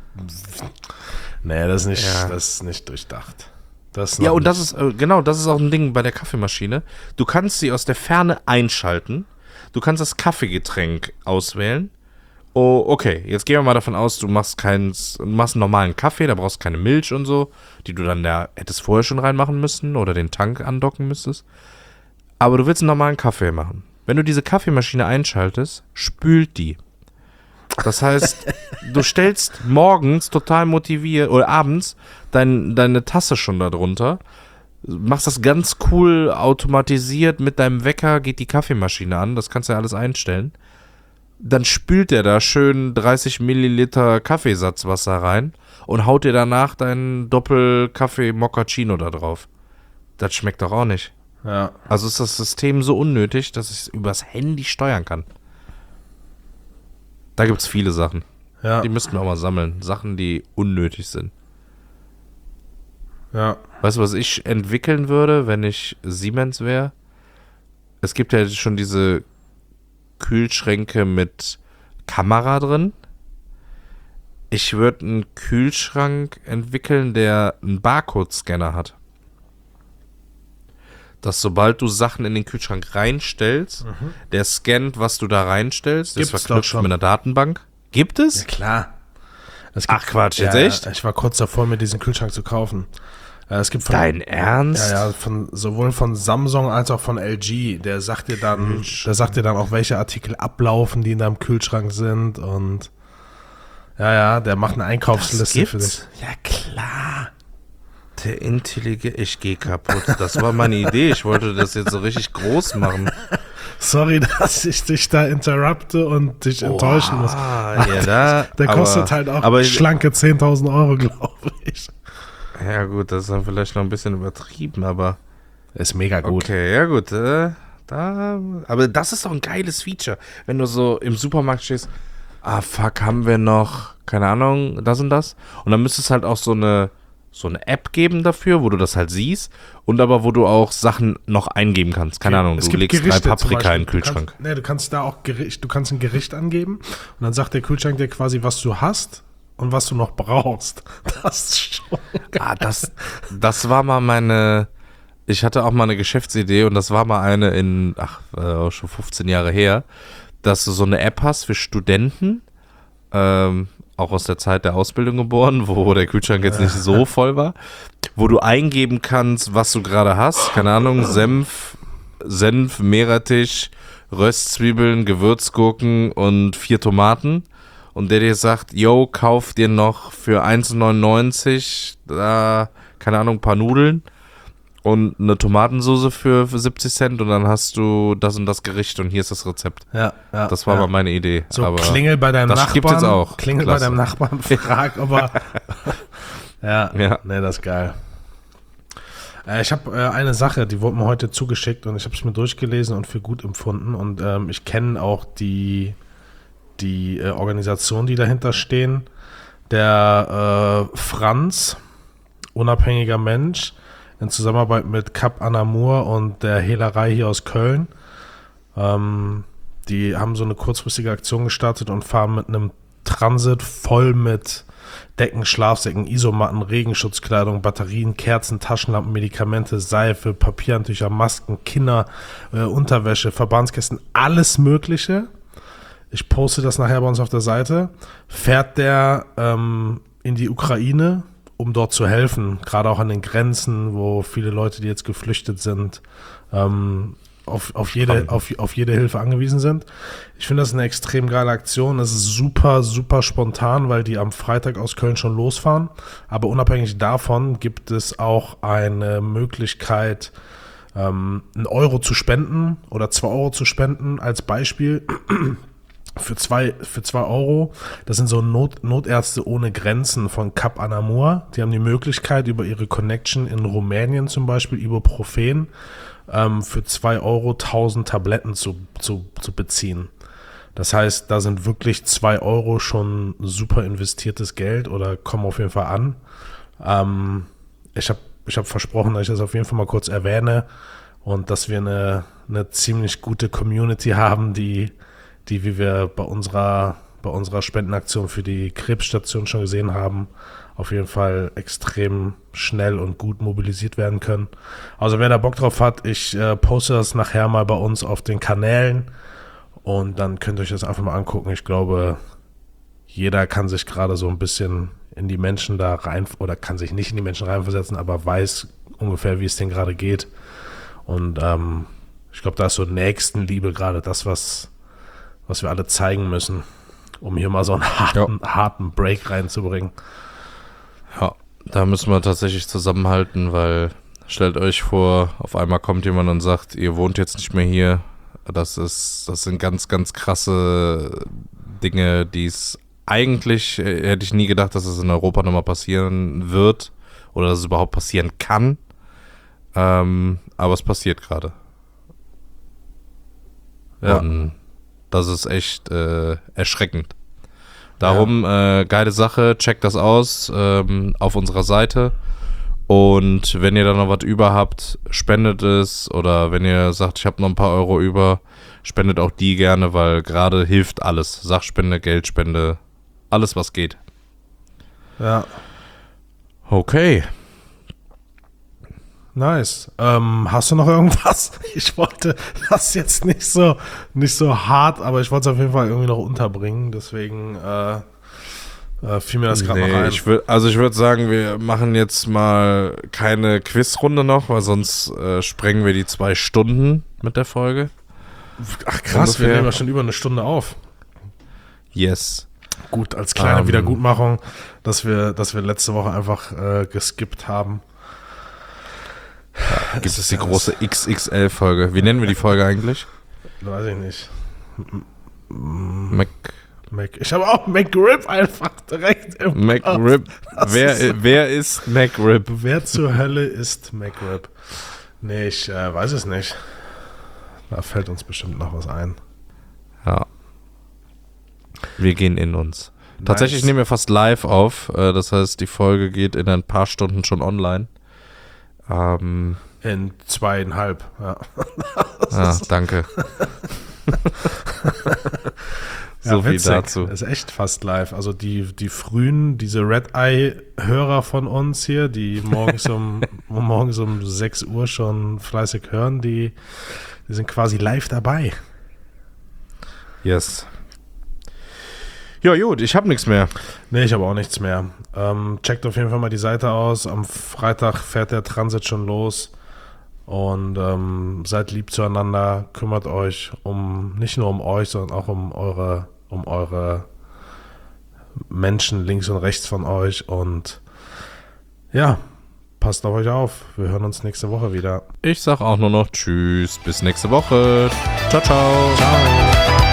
nee, das ist nicht, ja. das ist nicht durchdacht. Das ja, und nicht. das ist, äh, genau, das ist auch ein Ding bei der Kaffeemaschine. Du kannst sie aus der Ferne einschalten. Du kannst das Kaffeegetränk auswählen. Oh, okay, jetzt gehen wir mal davon aus, du machst keinen, du machst einen normalen Kaffee, da brauchst du keine Milch und so, die du dann da hättest vorher schon reinmachen müssen oder den Tank andocken müsstest. Aber du willst einen normalen Kaffee machen. Wenn du diese Kaffeemaschine einschaltest, spült die. Das heißt, du stellst morgens total motiviert oder abends dein, deine Tasse schon da drunter, machst das ganz cool automatisiert mit deinem Wecker, geht die Kaffeemaschine an, das kannst du ja alles einstellen. Dann spült der da schön dreißig Milliliter Kaffeesatzwasser rein und haut dir danach deinen Doppel-Kaffee-Moccacino da drauf. Das schmeckt doch auch nicht. Ja. Also ist das System so unnötig, dass ich es übers Handy steuern kann. Da gibt es viele Sachen. Ja. Die müssten wir auch mal sammeln. Sachen, die unnötig sind. Ja. Weißt du, was ich entwickeln würde, wenn ich Siemens wäre? Es gibt ja schon diese Kühlschränke mit Kamera drin. Ich würde einen Kühlschrank entwickeln, der einen Barcode-Scanner hat. Dass sobald du Sachen in den Kühlschrank reinstellst, mhm. der scannt, was du da reinstellst, das Gibt's verknüpft mit einer Datenbank. Gibt es? Ja, klar. Es Ach Quatsch, jetzt ja, echt? Ich war kurz davor, mir diesen Kühlschrank zu kaufen. Es gibt von, Dein Ernst? Ja, ja, von, sowohl von Samsung als auch von L G. Der sagt dir dann, der sagt dir dann auch, welche Artikel ablaufen, die in deinem Kühlschrank sind und ja, ja, der macht eine Einkaufsliste für dich. Ja, klar. Der Intelligent, ich gehe kaputt. Das war meine Idee. Ich wollte das jetzt so richtig groß machen. Sorry, dass ich dich da interrupte und dich oh, enttäuschen muss. Ja, da, der aber, kostet halt auch aber schlanke zehntausend Euro, glaube ich. Ja gut, das ist dann vielleicht noch ein bisschen übertrieben, aber ist mega gut. Okay, ja gut. Äh, da, aber das ist doch ein geiles Feature, wenn du so im Supermarkt stehst, ah fuck, haben wir noch, keine Ahnung, das und das. Und dann müsste es halt auch so eine so eine App geben dafür, wo du das halt siehst und aber wo du auch Sachen noch eingeben kannst. Keine Ahnung, es du gibt legst Gerichte drei Paprika in den du Kühlschrank. Kannst, nee, du kannst da auch Gericht, du kannst ein Gericht angeben und dann sagt der Kühlschrank dir quasi, was du hast und was du noch brauchst. Das ist schon geil. Ah, das, das war mal meine, ich hatte auch mal eine Geschäftsidee und das war mal eine in, ach, äh, schon fünfzehn Jahre her, dass du so eine App hast für Studenten, ähm, auch aus der Zeit der Ausbildung geboren, wo der Kühlschrank jetzt nicht so voll war, wo du eingeben kannst, was du gerade hast. Keine Ahnung, Senf, Senf, Meerrettich, Röstzwiebeln, Gewürzgurken und vier Tomaten. Und der dir sagt, yo, kauf dir noch für eins neunundneunzig, äh, keine Ahnung, ein paar Nudeln und eine Tomatensauce für, für siebzig Cent und dann hast du das und das Gericht und hier ist das Rezept. Ja, ja. Das war ja. mal meine Idee. So, aber klingel bei deinem das Nachbarn. Gibt es auch. Klingel Klasse. bei deinem Nachbarn, frag, ob er. ja, ja, ne, das ist geil. Äh, ich habe äh, eine Sache, die wurde mir heute zugeschickt und ich habe es mir durchgelesen und für gut empfunden und ähm, ich kenne auch die die äh, Organisationen, die dahinter stehen. Der äh, Franz, unabhängiger Mensch, in Zusammenarbeit mit Cap Anamur und der Hehlerei hier aus Köln. Ähm, die haben so eine kurzfristige Aktion gestartet und fahren mit einem Transit voll mit Decken, Schlafsäcken, Isomatten, Regenschutzkleidung, Batterien, Kerzen, Taschenlampen, Medikamente, Seife, Papierhandtücher, Masken, Kinder, äh, Unterwäsche, Verbandskästen, alles Mögliche. Ich poste das nachher bei uns auf der Seite. Fährt der ähm, in die Ukraine, um dort zu helfen, gerade auch an den Grenzen, wo viele Leute, die jetzt geflüchtet sind, ähm, auf, auf, jede, auf, auf jede Hilfe angewiesen sind. Ich finde das eine extrem geile Aktion. Es ist super, super spontan, weil die am Freitag aus Köln schon losfahren. Aber unabhängig davon gibt es auch eine Möglichkeit, ähm, einen Euro zu spenden oder zwei Euro zu spenden als Beispiel. Für zwei, für zwei Euro, das sind so Not, Notärzte ohne Grenzen von Cap Anamur. Die haben die Möglichkeit, über ihre Connection in Rumänien zum Beispiel, Ibuprofen, ähm, für zwei Euro tausend Tabletten zu, zu, zu beziehen. Das heißt, da sind wirklich zwei Euro schon super investiertes Geld oder kommen auf jeden Fall an. Ähm, ich habe ich hab versprochen, dass ich das auf jeden Fall mal kurz erwähne und dass wir eine, eine ziemlich gute Community haben, die die, wie wir bei unserer, bei unserer Spendenaktion für die Krebsstation schon gesehen haben, auf jeden Fall extrem schnell und gut mobilisiert werden können. Also wer da Bock drauf hat, ich äh, poste das nachher mal bei uns auf den Kanälen und dann könnt ihr euch das einfach mal angucken. Ich glaube, jeder kann sich gerade so ein bisschen in die Menschen da rein, oder kann sich nicht in die Menschen reinversetzen, aber weiß ungefähr, wie es denen gerade geht. Und ähm, ich glaube, da ist so Nächstenliebe gerade das, was was wir alle zeigen müssen, um hier mal so einen harten, ja. harten Break reinzubringen. Ja, da müssen wir tatsächlich zusammenhalten, weil stellt euch vor, auf einmal kommt jemand und sagt, ihr wohnt jetzt nicht mehr hier. Das ist, das sind ganz, ganz krasse Dinge, die es eigentlich, äh, hätte ich nie gedacht, dass es in Europa nochmal passieren wird oder dass es überhaupt passieren kann. Ähm, aber es passiert gerade. Ja. Und das ist echt äh, erschreckend. Darum, ja. äh, geile Sache, checkt das aus ähm, auf unserer Seite. Und wenn ihr da noch was über habt, spendet es. Oder wenn ihr sagt, ich habe noch ein paar Euro über, spendet auch die gerne, weil gerade hilft alles. Sachspende, Geldspende, alles was geht. Ja. Okay. Nice. Ähm, hast du noch irgendwas? Ich wollte das jetzt nicht so, nicht so hart, aber ich wollte es auf jeden Fall irgendwie noch unterbringen. Deswegen äh, äh, fiel mir das gerade nee, noch ein. Ich würd, also ich würde sagen, wir machen jetzt mal keine Quizrunde noch, weil sonst äh, sprengen wir die zwei Stunden mit der Folge. Ach krass, ungefähr. Wir nehmen ja schon über eine Stunde auf. Yes. Gut, als kleine um, Wiedergutmachung, dass wir, dass wir letzte Woche einfach äh, geskippt haben. Ja, gibt es die große X X L-Folge. Wie nennen wir die Folge eigentlich? Weiß ich nicht. Mac. Mac. Ich habe auch McRib einfach direkt im McRib. Wer, ist, wer ist McRib? Wer zur Hölle ist McRib? Nee, ich äh, weiß es nicht. Da fällt uns bestimmt noch was ein. Ja. Wir gehen in uns. Nice. Tatsächlich nehmen wir fast live auf. Das heißt, die Folge geht in ein paar Stunden schon online. Ähm, in zweieinhalb, ja. Ah, danke. So ja, viel witzig. dazu. Das ist echt fast live. Also die, die frühen, diese Red-Eye-Hörer von uns hier, die morgens um, morgens um sechs Uhr schon fleißig hören, die, die sind quasi live dabei. Yes. Ja, gut, ich habe nichts mehr. Nee, ich habe auch nichts mehr. Ähm, checkt auf jeden Fall mal die Seite aus. Am Freitag fährt der Transit schon los. Und ähm, seid lieb zueinander. Kümmert euch um nicht nur um euch, sondern auch um eure, um eure Menschen links und rechts von euch. Und ja, passt auf euch auf. Wir hören uns nächste Woche wieder. Ich sag auch nur noch Tschüss. Bis nächste Woche. Ciao, ciao. Ciao.